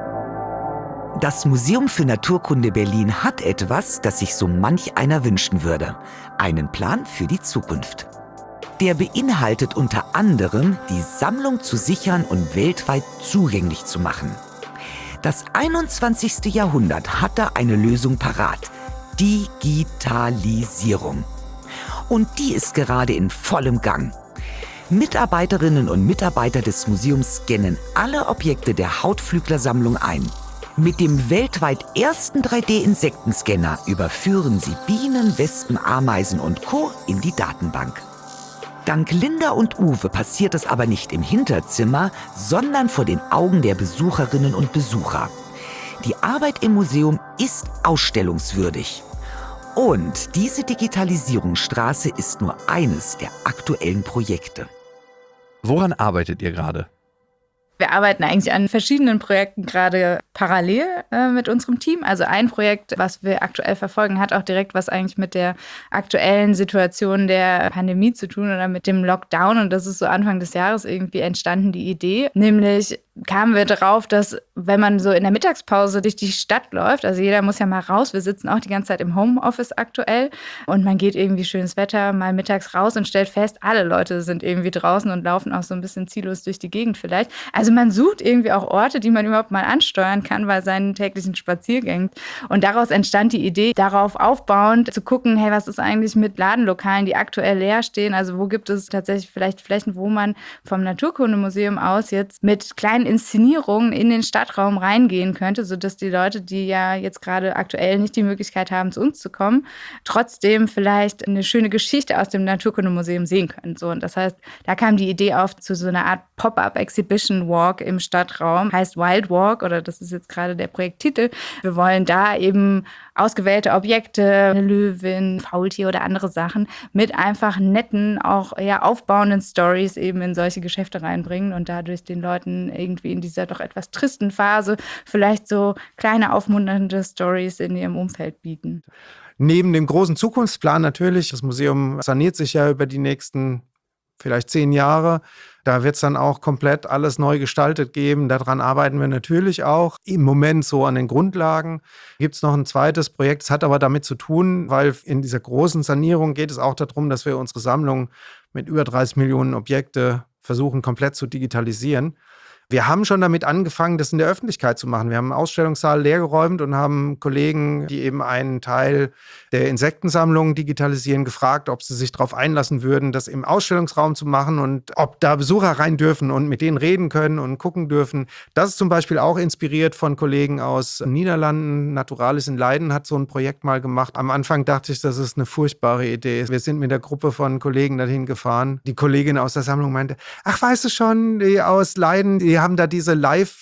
[SPEAKER 1] Das Museum für Naturkunde Berlin hat etwas, das sich so manch einer wünschen würde. Einen Plan für die Zukunft. Der beinhaltet unter anderem, die Sammlung zu sichern und weltweit zugänglich zu machen. Das 21. Jahrhundert hat da eine Lösung parat. Digitalisierung. Und die ist gerade in vollem Gang. Mitarbeiterinnen und Mitarbeiter des Museums scannen alle Objekte der Hautflüglersammlung ein. Mit dem weltweit ersten 3D-Insektenscanner überführen sie Bienen, Wespen, Ameisen und Co. in die Datenbank. Dank Linda und Uwe passiert es aber nicht im Hinterzimmer, sondern vor den Augen der Besucherinnen und Besucher. Die Arbeit im Museum ist ausstellungswürdig. Und diese Digitalisierungsstraße ist nur eines der aktuellen Projekte.
[SPEAKER 3] Woran arbeitet ihr gerade?
[SPEAKER 2] Wir arbeiten eigentlich an verschiedenen Projekten gerade parallel mit unserem Team. Also ein Projekt, was wir aktuell verfolgen, hat auch direkt was eigentlich mit der aktuellen Situation der Pandemie zu tun oder mit dem Lockdown. Und das ist so Anfang des Jahres irgendwie entstanden, die Idee. Nämlich kamen wir darauf, dass wenn man so in der Mittagspause durch die Stadt läuft, also jeder muss ja mal raus, wir sitzen auch die ganze Zeit im Homeoffice aktuell und man geht irgendwie schönes Wetter mal mittags raus und stellt fest, alle Leute sind irgendwie draußen und laufen auch so ein bisschen ziellos durch die Gegend vielleicht. Also man sucht irgendwie auch Orte, die man überhaupt mal ansteuern kann bei seinen täglichen Spaziergängen. Und daraus entstand die Idee, darauf aufbauend zu gucken, hey, was ist eigentlich mit Ladenlokalen, die aktuell leer stehen? Also wo gibt es tatsächlich vielleicht Flächen, wo man vom Naturkundemuseum aus jetzt mit kleinen Inszenierungen in den Stadtraum reingehen könnte, sodass die Leute, die ja jetzt gerade aktuell nicht die Möglichkeit haben, zu uns zu kommen, trotzdem vielleicht eine schöne Geschichte aus dem Naturkundemuseum sehen können. So, und das heißt, da kam die Idee auf zu so einer Art Pop-up-Exhibition Walk im Stadtraum, heißt Wild Walk, oder das ist jetzt gerade der Projekttitel. Wir wollen da eben ausgewählte Objekte, eine Löwin, Faultier oder andere Sachen mit einfach netten, auch eher aufbauenden Stories eben in solche Geschäfte reinbringen und dadurch den Leuten irgendwie in dieser doch etwas tristen Phase vielleicht so kleine aufmunternde Stories in ihrem Umfeld bieten.
[SPEAKER 4] Neben dem großen Zukunftsplan natürlich, das Museum saniert sich ja über die nächsten vielleicht 10 Jahre. Da wird es dann auch komplett alles neu gestaltet geben. Daran arbeiten wir natürlich auch. Im Moment so an den Grundlagen. Gibt es noch ein zweites Projekt. Es hat aber damit zu tun, weil in dieser großen Sanierung geht es auch darum, dass wir unsere Sammlung mit über 30 Millionen Objekte versuchen komplett zu digitalisieren. Wir haben schon damit angefangen, das in der Öffentlichkeit zu machen. Wir haben einen Ausstellungssaal leergeräumt und haben Kollegen, die eben einen Teil der Insektensammlung digitalisieren, gefragt, ob sie sich darauf einlassen würden, das im Ausstellungsraum zu machen und ob da Besucher rein dürfen und mit denen reden können und gucken dürfen. Das ist zum Beispiel auch inspiriert von Kollegen aus den Niederlanden. Naturalis in Leiden hat so ein Projekt mal gemacht. Am Anfang dachte ich, das ist eine furchtbare Idee. Wir sind mit der Gruppe von Kollegen dahin gefahren. Die Kollegin aus der Sammlung meinte, ach, weißt du schon, die aus Leiden, die haben da diese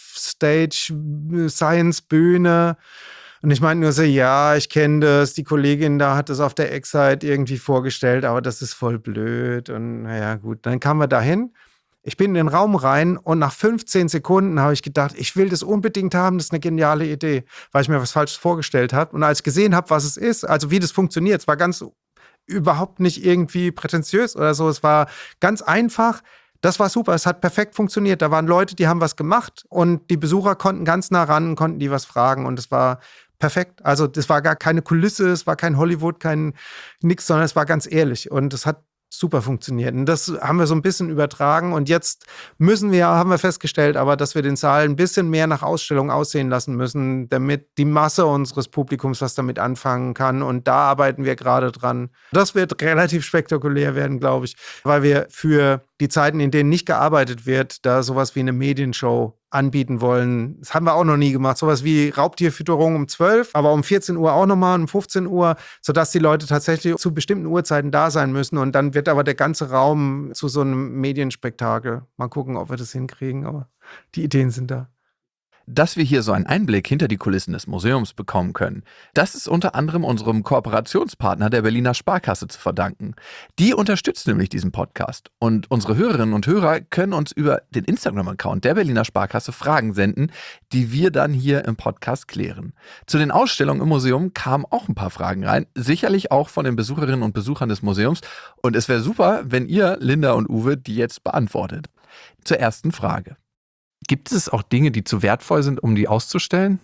[SPEAKER 4] Live-Stage-Science-Bühne. Und ich meinte nur so, ja, ich kenne das. Die Kollegin da hat das auf der Ex-Site irgendwie vorgestellt, aber das ist voll blöd. Und naja, gut, dann kamen wir dahin. Ich bin in den Raum rein und nach 15 Sekunden habe ich gedacht, ich will das unbedingt haben, das ist eine geniale Idee, weil ich mir was Falsches vorgestellt habe. Und als ich gesehen habe, was es ist, also wie das funktioniert, es war ganz überhaupt nicht irgendwie prätentiös oder so, es war ganz einfach. Das war super, es hat perfekt funktioniert. Da waren Leute, die haben was gemacht und die Besucher konnten ganz nah ran, konnten die was fragen und es war perfekt. Also das war gar keine Kulisse, es war kein Hollywood, kein nix, sondern es war ganz ehrlich und es hat super funktioniert. Und das haben wir so ein bisschen übertragen und jetzt haben wir festgestellt, aber dass wir den Saal ein bisschen mehr nach Ausstellung aussehen lassen müssen, damit die Masse unseres Publikums was damit anfangen kann und da arbeiten wir gerade dran. Das wird relativ spektakulär werden, glaube ich, weil wir für die Zeiten, in denen nicht gearbeitet wird, da sowas wie eine Medienshow anbieten wollen. Das haben wir auch noch nie gemacht. Sowas wie Raubtierfütterung um 12, aber um 14 Uhr auch nochmal, um 15 Uhr, sodass die Leute tatsächlich zu bestimmten Uhrzeiten da sein müssen. Und dann wird aber der ganze Raum zu so einem Medienspektakel. Mal gucken, ob wir das hinkriegen, aber die Ideen sind da.
[SPEAKER 3] Dass wir hier so einen Einblick hinter die Kulissen des Museums bekommen können, das ist unter anderem unserem Kooperationspartner der Berliner Sparkasse zu verdanken. Die unterstützt nämlich diesen Podcast und unsere Hörerinnen und Hörer können uns über den Instagram-Account der Berliner Sparkasse Fragen senden, die wir dann hier im Podcast klären. Zu den Ausstellungen im Museum kamen auch ein paar Fragen rein, sicherlich auch von den Besucherinnen und Besuchern des Museums und es wäre super, wenn ihr, Linda und Uwe, die jetzt beantwortet. Zur ersten Frage. Gibt es auch Dinge, die zu wertvoll sind, um die auszustellen?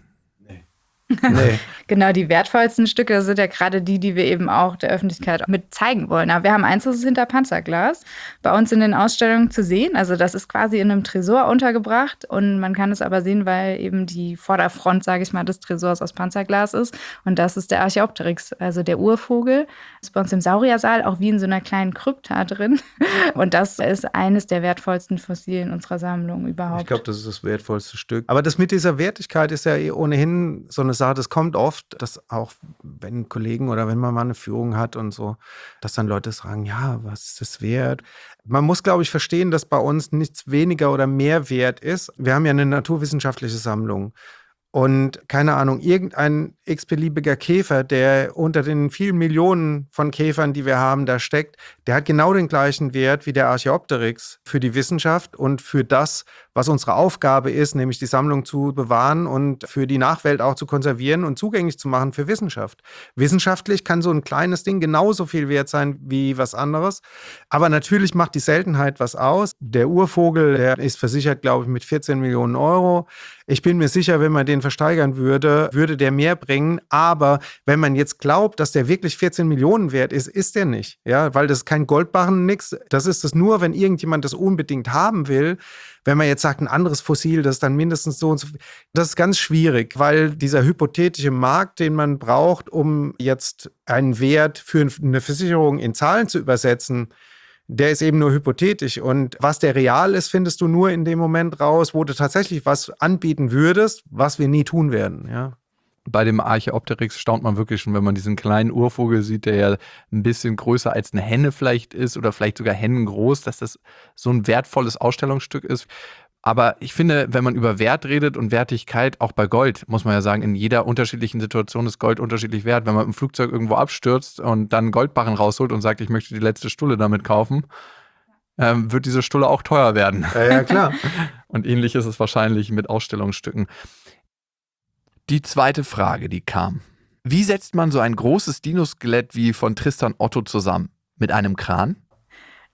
[SPEAKER 4] Nee.
[SPEAKER 2] Genau, die wertvollsten Stücke sind ja gerade die wir eben auch der Öffentlichkeit mit zeigen wollen. Aber wir haben eins, das ist hinter Panzerglas bei uns in den Ausstellungen zu sehen. Also das ist quasi in einem Tresor untergebracht und man kann es aber sehen, weil eben die Vorderfront, sage ich mal, des Tresors aus Panzerglas ist. Und das ist der Archaeopteryx, also der Urvogel. Das ist bei uns im Sauriersaal auch wie in so einer kleinen Krypta drin. Und das ist eines der wertvollsten Fossilien unserer Sammlung überhaupt.
[SPEAKER 4] Ich glaube, das ist das wertvollste Stück. Aber das mit dieser Wertigkeit ist ja ohnehin so eine Sache, das kommt oft, dass auch wenn Kollegen oder wenn man mal eine Führung hat und so, dass dann Leute sagen, ja, was ist das wert? Man muss, glaube ich, verstehen, dass bei uns nichts weniger oder mehr wert ist. Wir haben ja eine naturwissenschaftliche Sammlung. Und keine Ahnung, irgendein x-beliebiger Käfer, der unter den vielen Millionen von Käfern, die wir haben, da steckt, der hat genau den gleichen Wert wie der Archaeopteryx für die Wissenschaft und für das, was unsere Aufgabe ist, nämlich die Sammlung zu bewahren und für die Nachwelt auch zu konservieren und zugänglich zu machen für Wissenschaft. Wissenschaftlich kann so ein kleines Ding genauso viel wert sein wie was anderes. Aber natürlich macht die Seltenheit was aus. Der Urvogel, der ist versichert, glaube ich, mit 14 Millionen Euro. Ich bin mir sicher, wenn man den versteigern würde, würde der mehr bringen. Aber wenn man jetzt glaubt, dass der wirklich 14 Millionen wert ist, ist der nicht. Ja, weil das ist kein Goldbarren, nix. Das ist es nur, wenn irgendjemand das unbedingt haben will. Wenn man jetzt sagt, ein anderes Fossil, das ist dann mindestens so und so. Das ist ganz schwierig, weil dieser hypothetische Markt, den man braucht, um jetzt einen Wert für eine Versicherung in Zahlen zu übersetzen, der ist eben nur hypothetisch. Und was der real ist, findest du nur in dem Moment raus, wo du tatsächlich was anbieten würdest, was wir nie tun werden. Ja.
[SPEAKER 3] Bei dem Archaeopteryx staunt man wirklich schon, wenn man diesen kleinen Urvogel sieht, der ja ein bisschen größer als eine Henne vielleicht ist oder vielleicht sogar hennengroß, dass das so ein wertvolles Ausstellungsstück ist. Aber ich finde, wenn man über Wert redet und Wertigkeit, auch bei Gold, muss man ja sagen, in jeder unterschiedlichen Situation ist Gold unterschiedlich wert. Wenn man im Flugzeug irgendwo abstürzt und dann einen Goldbarren rausholt und sagt, ich möchte die letzte Stulle damit kaufen, wird diese Stulle auch teuer werden.
[SPEAKER 4] Ja, klar.
[SPEAKER 3] Und ähnlich ist es wahrscheinlich mit Ausstellungsstücken. Die zweite Frage, die kam. Wie setzt man so ein großes Dinoskelett wie von Tristan Otto zusammen? Mit einem Kran?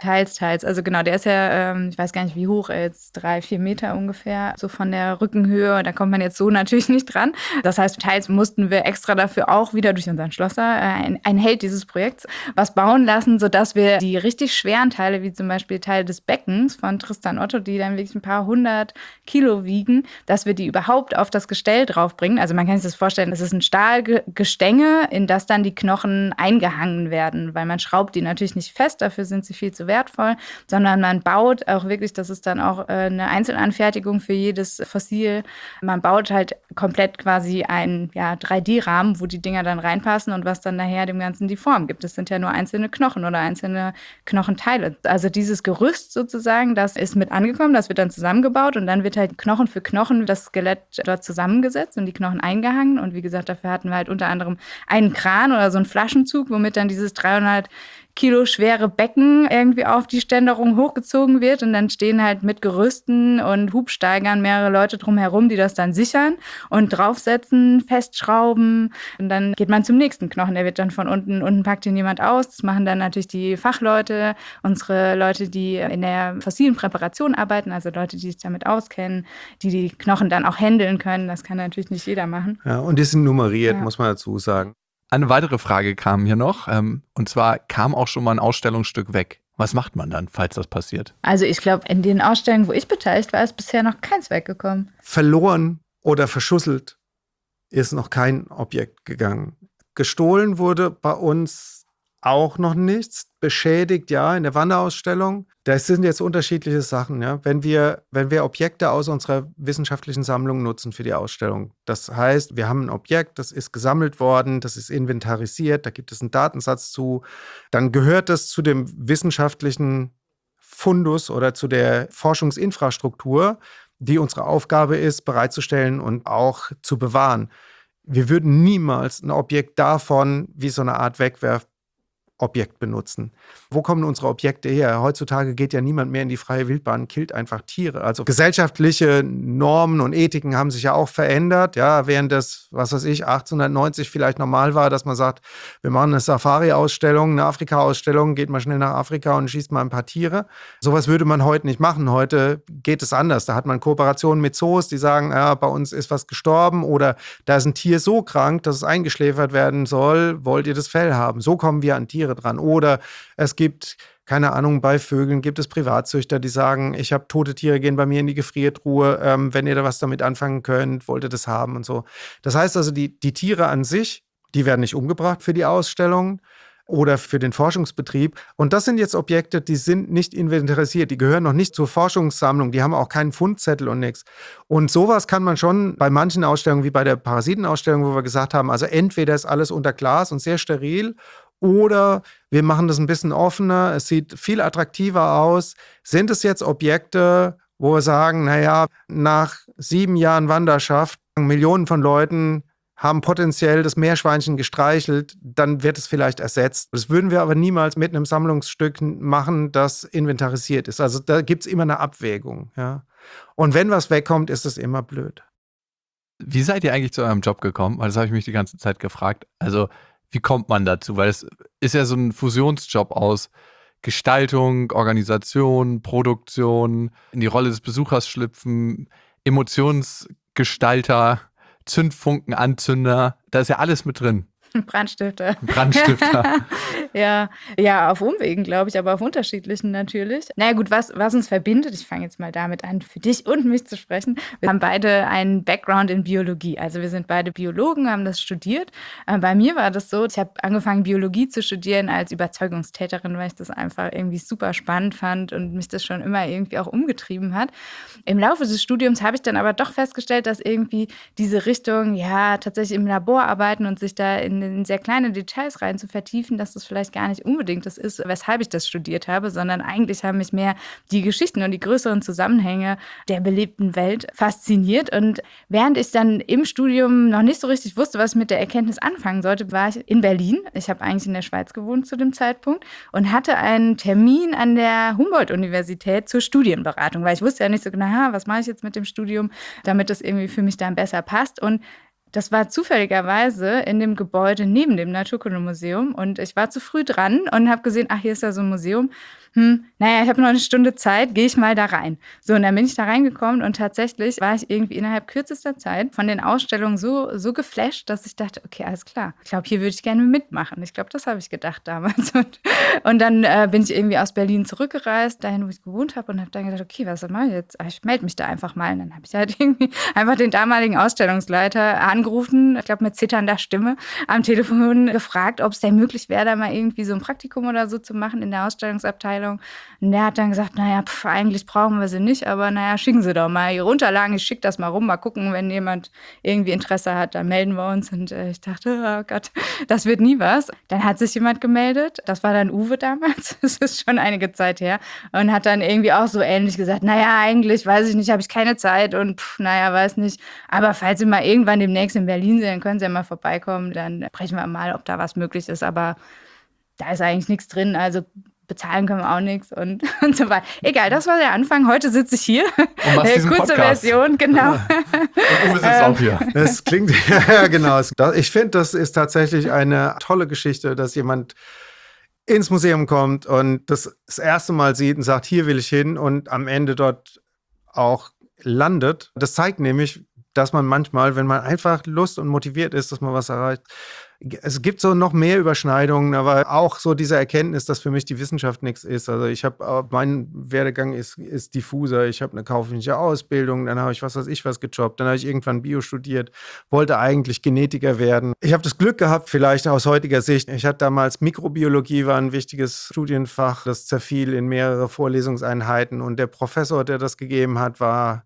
[SPEAKER 2] Teils. Also genau, der ist ja, ich weiß gar nicht, wie hoch, jetzt 3-4 Meter ungefähr, so von der Rückenhöhe. Da kommt man jetzt so natürlich nicht dran. Das heißt, teils mussten wir extra dafür auch wieder durch unseren Schlosser, ein Held dieses Projekts, was bauen lassen, sodass wir die richtig schweren Teile, wie zum Beispiel Teile des Beckens von Tristan Otto, die dann wirklich ein paar 100 Kilo wiegen, dass wir die überhaupt auf das Gestell draufbringen. Also man kann sich das vorstellen, das ist ein Stahlgestänge, in das dann die Knochen eingehangen werden, weil man schraubt die natürlich nicht fest, dafür sind sie viel zu wertvoll, sondern man baut auch wirklich, das ist dann auch eine Einzelanfertigung für jedes Fossil. Man baut halt komplett quasi einen 3D-Rahmen, wo die Dinger dann reinpassen und was dann nachher dem Ganzen die Form gibt. Das sind ja nur einzelne Knochen oder einzelne Knochenteile. Also dieses Gerüst sozusagen, das ist mit angekommen, das wird dann zusammengebaut und dann wird halt Knochen für Knochen das Skelett dort zusammengesetzt und die Knochen eingehangen. Und wie gesagt, dafür hatten wir halt unter anderem einen Kran oder so einen Flaschenzug, womit dann dieses 300 Kilo schwere Becken irgendwie auf die Ständerung hochgezogen wird und dann stehen halt mit Gerüsten und Hubsteigern mehrere Leute drumherum, die das dann sichern und draufsetzen, festschrauben und dann geht man zum nächsten Knochen, der wird dann von unten packt ihn jemand aus, das machen dann natürlich die Fachleute, unsere Leute, die in der fossilen Präparation arbeiten, also Leute, die sich damit auskennen, die Knochen dann auch händeln können, das kann natürlich nicht jeder machen.
[SPEAKER 4] Ja, und die sind nummeriert, muss man dazu sagen.
[SPEAKER 3] Eine weitere Frage kam hier noch, und zwar kam auch schon mal ein Ausstellungsstück weg. Was macht man dann, falls das passiert?
[SPEAKER 2] Also ich glaube, in den Ausstellungen, wo ich beteiligt war, ist bisher noch keins weggekommen.
[SPEAKER 4] Verloren oder verschusselt ist noch kein Objekt gegangen. Gestohlen wurde bei uns auch noch nichts. Beschädigt, ja, in der Wanderausstellung. Das sind jetzt unterschiedliche Sachen. Ja. Wenn wir Objekte aus unserer wissenschaftlichen Sammlung nutzen für die Ausstellung, das heißt, wir haben ein Objekt, das ist gesammelt worden, das ist inventarisiert, da gibt es einen Datensatz zu, dann gehört das zu dem wissenschaftlichen Fundus oder zu der Forschungsinfrastruktur, die unsere Aufgabe ist, bereitzustellen und auch zu bewahren. Wir würden niemals ein Objekt davon wie so eine Art Wegwerfobjekt benutzen. Wo kommen unsere Objekte her? Heutzutage geht ja niemand mehr in die freie Wildbahn, killt einfach Tiere. Also gesellschaftliche Normen und Ethiken haben sich ja auch verändert. Ja, während das, 1890 vielleicht normal war, dass man sagt, wir machen eine Safari-Ausstellung, eine Afrika-Ausstellung, geht mal schnell nach Afrika und schießt mal ein paar Tiere. Sowas würde man heute nicht machen. Heute geht es anders. Da hat man Kooperationen mit Zoos, die sagen, ja, bei uns ist was gestorben oder da ist ein Tier so krank, dass es eingeschläfert werden soll. Wollt ihr das Fell haben? So kommen wir an Tiere dran. Oder es gibt, keine Ahnung, bei Vögeln gibt es Privatzüchter, die sagen, ich habe tote Tiere, gehen bei mir in die Gefriertruhe, wenn ihr da was damit anfangen könnt, wollt ihr das haben und so. Das heißt also, die Tiere an sich, die werden nicht umgebracht für die Ausstellung oder für den Forschungsbetrieb. Und das sind jetzt Objekte, die sind nicht inventarisiert, die gehören noch nicht zur Forschungssammlung, die haben auch keinen Fundzettel und nichts. Und sowas kann man schon bei manchen Ausstellungen, wie bei der Parasitenausstellung, wo wir gesagt haben, also entweder ist alles unter Glas und sehr steril, oder wir machen das ein bisschen offener, es sieht viel attraktiver aus. Sind es jetzt Objekte, wo wir sagen, naja, nach 7 Jahren Wanderschaft, Millionen von Leuten haben potenziell das Meerschweinchen gestreichelt, dann wird es vielleicht ersetzt. Das würden wir aber niemals mit einem Sammlungsstück machen, das inventarisiert ist. Also da gibt es immer eine Abwägung. Ja. Und wenn was wegkommt, ist es immer blöd.
[SPEAKER 3] Wie seid ihr eigentlich zu eurem Job gekommen? Weil das habe ich mich die ganze Zeit gefragt. Also wie kommt man dazu? Weil es ist ja so ein Fusionsjob aus Gestaltung, Organisation, Produktion, in die Rolle des Besuchers schlüpfen, Emotionsgestalter, Zündfunkenanzünder. Da ist ja alles mit drin.
[SPEAKER 2] Brandstifter. Ja, auf Umwegen, glaube ich, aber auf unterschiedlichen natürlich. Naja gut, was uns verbindet, ich fange jetzt mal damit an, für dich und mich zu sprechen. Wir haben beide einen Background in Biologie. Also wir sind beide Biologen, haben das studiert. Bei mir war das so, ich habe angefangen, Biologie zu studieren als Überzeugungstäterin, weil ich das einfach irgendwie super spannend fand und mich das schon immer irgendwie auch umgetrieben hat. Im Laufe des Studiums habe ich dann aber doch festgestellt, dass irgendwie diese Richtung, ja, tatsächlich im Labor arbeiten und sich da in sehr kleine Details rein zu vertiefen, dass das vielleicht gar nicht unbedingt das ist, weshalb ich das studiert habe, sondern eigentlich haben mich mehr die Geschichten und die größeren Zusammenhänge der belebten Welt fasziniert. Und während ich dann im Studium noch nicht so richtig wusste, was ich mit der Erkenntnis anfangen sollte, war ich in Berlin. Ich habe eigentlich in der Schweiz gewohnt zu dem Zeitpunkt und hatte einen Termin an der Humboldt-Universität zur Studienberatung, weil ich wusste ja nicht so genau, was mache ich jetzt mit dem Studium, damit das irgendwie für mich dann besser passt. Und Das war zufälligerweise in dem Gebäude neben dem Naturkundemuseum und ich war zu früh dran und habe gesehen, ach, hier ist ja so ein Museum. Naja, ich habe noch eine Stunde Zeit, gehe ich mal da rein. So, und dann bin ich da reingekommen und tatsächlich war ich irgendwie innerhalb kürzester Zeit von den Ausstellungen so geflasht, dass ich dachte, okay, alles klar. Ich glaube, hier würde ich gerne mitmachen. Ich glaube, das habe ich gedacht damals. Und dann bin ich irgendwie aus Berlin zurückgereist, dahin, wo ich gewohnt habe und habe dann gedacht, okay, was mache ich jetzt? Ich melde mich da einfach mal. Und dann habe ich halt irgendwie einfach den damaligen Ausstellungsleiter angerufen, ich glaube mit zitternder Stimme, am Telefon gefragt, ob es denn möglich wäre, da mal irgendwie so ein Praktikum oder so zu machen in der Ausstellungsabteilung. Und der hat dann gesagt, naja, eigentlich brauchen wir sie nicht, aber naja, schicken Sie doch mal Ihre Unterlagen, ich schicke das mal rum, mal gucken, wenn jemand irgendwie Interesse hat, dann melden wir uns. Und ich dachte, oh Gott, das wird nie was. Dann hat sich jemand gemeldet, das war dann Uwe damals, das ist schon einige Zeit her, und hat dann irgendwie auch so ähnlich gesagt, naja, eigentlich, weiß ich nicht, habe ich keine Zeit und naja, weiß nicht, aber falls Sie mal irgendwann demnächst in Berlin sind, dann können Sie ja mal vorbeikommen, dann sprechen wir mal, ob da was möglich ist, aber da ist eigentlich nichts drin, also bezahlen können wir auch nichts und so weiter. Egal, das war der Anfang. Heute sitze ich hier.
[SPEAKER 3] Und machst diesen
[SPEAKER 2] Kurze
[SPEAKER 3] Podcast.
[SPEAKER 2] Version, genau.
[SPEAKER 3] Und Uwe sitzt auch hier.
[SPEAKER 4] Das klingt, ja genau. Ich finde, das ist tatsächlich eine tolle Geschichte, dass jemand ins Museum kommt und das erste Mal sieht und sagt, hier will ich hin und am Ende dort auch landet. Das zeigt nämlich, dass man manchmal, wenn man einfach Lust und motiviert ist, dass man was erreicht. Es gibt so noch mehr Überschneidungen, aber auch so diese Erkenntnis, dass für mich die Wissenschaft nichts ist. Also mein Werdegang ist diffuser. Ich habe eine kaufmännische Ausbildung, dann habe ich was gejobbt, dann habe ich irgendwann Bio studiert, wollte eigentlich Genetiker werden. Ich habe das Glück gehabt, vielleicht aus heutiger Sicht. Ich hatte damals Mikrobiologie, war ein wichtiges Studienfach, das zerfiel in mehrere Vorlesungseinheiten und der Professor, der das gegeben hat, war,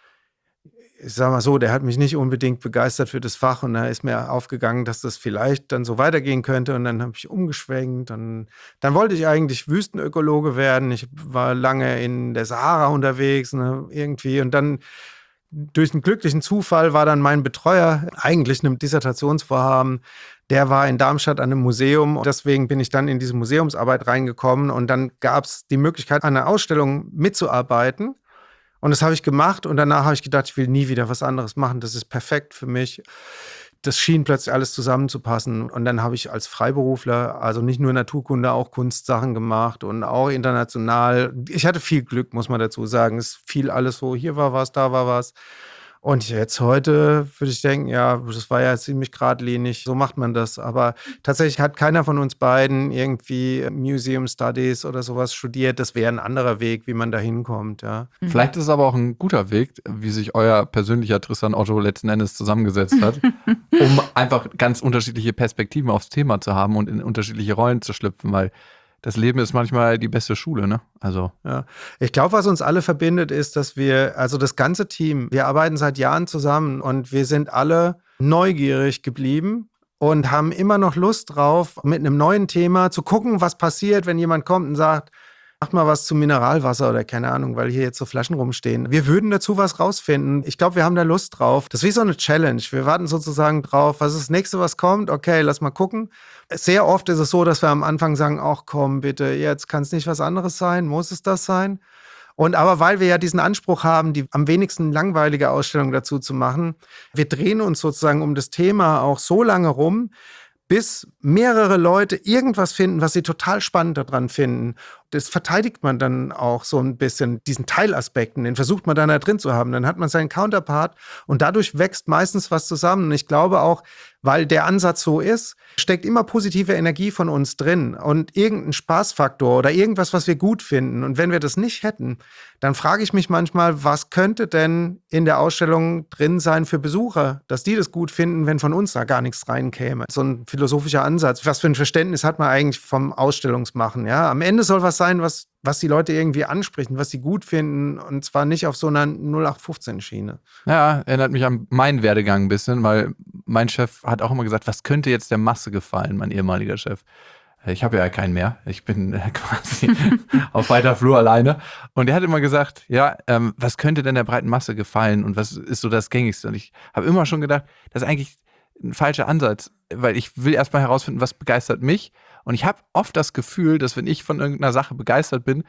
[SPEAKER 4] ich sag mal so, der hat mich nicht unbedingt begeistert für das Fach und da ist mir aufgegangen, dass das vielleicht dann so weitergehen könnte und dann habe ich umgeschwenkt und dann wollte ich eigentlich Wüstenökologe werden. Ich war lange in der Sahara unterwegs, ne, irgendwie und dann durch einen glücklichen Zufall war dann mein Betreuer eigentlich einem Dissertationsvorhaben. Der war in Darmstadt an einem Museum und deswegen bin ich dann in diese Museumsarbeit reingekommen und dann gab es die Möglichkeit, an einer Ausstellung mitzuarbeiten. Und das habe ich gemacht und danach habe ich gedacht, ich will nie wieder was anderes machen. Das ist perfekt für mich. Das schien plötzlich alles zusammenzupassen. Und dann habe ich als Freiberufler, also nicht nur Naturkunde, auch Kunstsachen gemacht und auch international. Ich hatte viel Glück, muss man dazu sagen. Es fiel alles so, hier war was, da war was. Und jetzt heute würde ich denken, ja, das war ja ziemlich geradlinig, so macht man das. Aber tatsächlich hat keiner von uns beiden irgendwie Museum Studies oder sowas studiert. Das wäre ein anderer Weg, wie man da hinkommt, ja.
[SPEAKER 3] Vielleicht ist es aber auch ein guter Weg, wie sich euer persönlicher Tristan Otto letzten Endes zusammengesetzt hat, um einfach ganz unterschiedliche Perspektiven aufs Thema zu haben und in unterschiedliche Rollen zu schlüpfen, weil das Leben ist manchmal die beste Schule, ne? Also.
[SPEAKER 4] Ja. Ich glaube, was uns alle verbindet, ist, dass also das ganze Team, wir arbeiten seit Jahren zusammen und wir sind alle neugierig geblieben und haben immer noch Lust drauf, mit einem neuen Thema zu gucken, was passiert, wenn jemand kommt und sagt, macht mal was zu Mineralwasser oder keine Ahnung, weil hier jetzt so Flaschen rumstehen. Wir würden dazu was rausfinden. Ich glaube, wir haben da Lust drauf. Das ist wie so eine Challenge. Wir warten sozusagen drauf, was ist das Nächste, was kommt? Okay, lass mal gucken. Sehr oft ist es so, dass wir am Anfang sagen, ach komm, bitte, jetzt kann es nicht was anderes sein. Muss es das sein? Und aber weil wir ja diesen Anspruch haben, die am wenigsten langweilige Ausstellung dazu zu machen, wir drehen uns sozusagen um das Thema auch so lange rum, bis mehrere Leute irgendwas finden, was sie total spannend daran finden. Das verteidigt man dann auch so ein bisschen, diesen Teilaspekten, den versucht man dann da drin zu haben. Dann hat man seinen Counterpart und dadurch wächst meistens was zusammen. Und ich glaube auch, weil der Ansatz so ist, steckt immer positive Energie von uns drin und irgendein Spaßfaktor oder irgendwas, was wir gut finden. Und wenn wir das nicht hätten, dann frage ich mich manchmal, was könnte denn in der Ausstellung drin sein für Besucher, dass die das gut finden, wenn von uns da gar nichts reinkäme. So ein philosophischer Ansatz. Was für ein Verständnis hat man eigentlich vom Ausstellungsmachen? Ja, am Ende soll was sein, was die Leute irgendwie ansprechen, was sie gut finden und zwar nicht auf so einer 0815-Schiene.
[SPEAKER 3] Ja, erinnert mich an meinen Werdegang ein bisschen, weil mein Chef hat auch immer gesagt, was könnte jetzt der Masse gefallen, mein ehemaliger Chef. Ich habe ja keinen mehr, ich bin quasi auf weiter Flur alleine und er hat immer gesagt, ja, was könnte denn der breiten Masse gefallen und was ist so das Gängigste? Und ich habe immer schon gedacht, das ist eigentlich ein falscher Ansatz, weil ich will erstmal herausfinden, was begeistert mich. Und ich habe oft das Gefühl, dass wenn ich von irgendeiner Sache begeistert bin,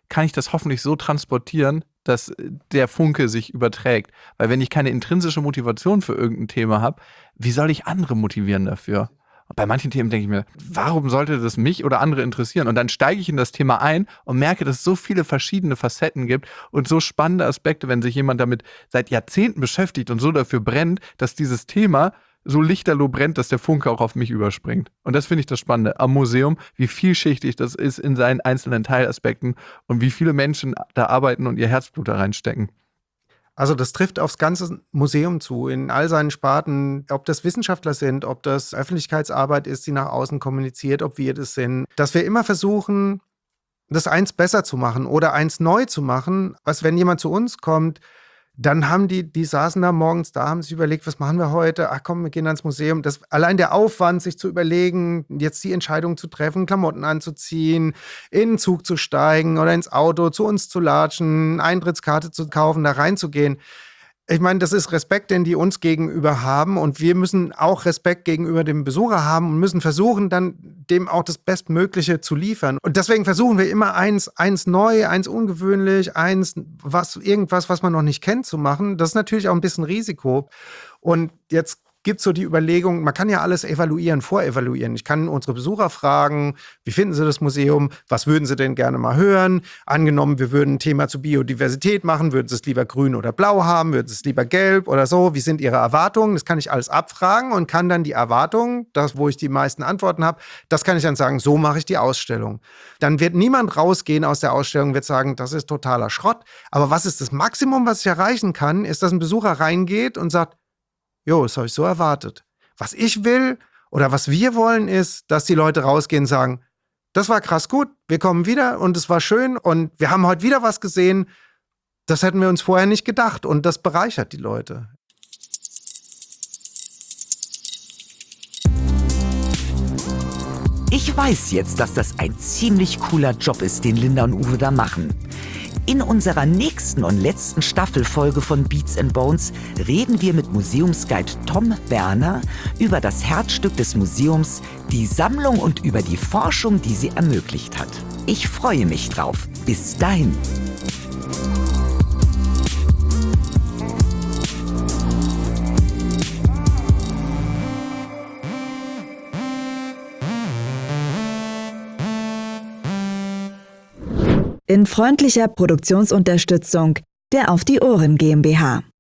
[SPEAKER 3] kann ich das hoffentlich so transportieren, dass der Funke sich überträgt. Weil wenn ich keine intrinsische Motivation für irgendein Thema habe, wie soll ich andere motivieren dafür? Und bei manchen Themen denke ich mir, warum sollte das mich oder andere interessieren? Und dann steige ich in das Thema ein und merke, dass es so viele verschiedene Facetten gibt und so spannende Aspekte, wenn sich jemand damit seit Jahrzehnten beschäftigt und so dafür brennt, dass dieses Thema so lichterloh brennt, dass der Funke auch auf mich überspringt. Und das finde ich das Spannende am Museum, wie vielschichtig das ist in seinen einzelnen Teilaspekten und wie viele Menschen da arbeiten und ihr Herzblut da reinstecken.
[SPEAKER 4] Also das trifft aufs ganze Museum zu, in all seinen Sparten, ob das Wissenschaftler sind, ob das Öffentlichkeitsarbeit ist, die nach außen kommuniziert, ob wir das sind, dass wir immer versuchen, das eins besser zu machen oder eins neu zu machen, als wenn jemand zu uns kommt, dann haben die saßen da morgens da, haben sich überlegt, was machen wir heute? Ach komm, wir gehen ans Museum. Allein der Aufwand, sich zu überlegen, jetzt die Entscheidung zu treffen, Klamotten anzuziehen, in den Zug zu steigen oder ins Auto, zu uns zu latschen, Eintrittskarte zu kaufen, da reinzugehen. Ich meine, das ist Respekt, den die uns gegenüber haben und wir müssen auch Respekt gegenüber dem Besucher haben und müssen versuchen, dann dem auch das Bestmögliche zu liefern. Und deswegen versuchen wir immer eins neu, eins ungewöhnlich, irgendwas, was man noch nicht kennt, zu machen. Das ist natürlich auch ein bisschen Risiko. Und jetzt gibt es so die Überlegung, man kann ja alles evaluieren, vorevaluieren. Ich kann unsere Besucher fragen, wie finden sie das Museum, was würden sie denn gerne mal hören? Angenommen, wir würden ein Thema zur Biodiversität machen, würden sie es lieber grün oder blau haben, würden sie es lieber gelb oder so? Wie sind ihre Erwartungen? Das kann ich alles abfragen und kann dann die Erwartungen, das, wo ich die meisten Antworten habe, das kann ich dann sagen, so mache ich die Ausstellung. Dann wird niemand rausgehen aus der Ausstellung, wird sagen, das ist totaler Schrott. Aber was ist das Maximum, was ich erreichen kann, ist, dass ein Besucher reingeht und sagt, jo, das habe ich so erwartet. Was ich will oder was wir wollen, ist, dass die Leute rausgehen und sagen, das war krass gut, wir kommen wieder und es war schön und wir haben heute wieder was gesehen, das hätten wir uns vorher nicht gedacht und das bereichert die Leute.
[SPEAKER 1] Ich weiß jetzt, dass das ein ziemlich cooler Job ist, den Linda und Uwe da machen. In unserer nächsten und letzten Staffelfolge von Beats & Bones reden wir mit Museumsguide Tom Werner über das Herzstück des Museums, die Sammlung und über die Forschung, die sie ermöglicht hat. Ich freue mich drauf. Bis dahin.
[SPEAKER 5] In freundlicher Produktionsunterstützung der Auf die Ohren GmbH.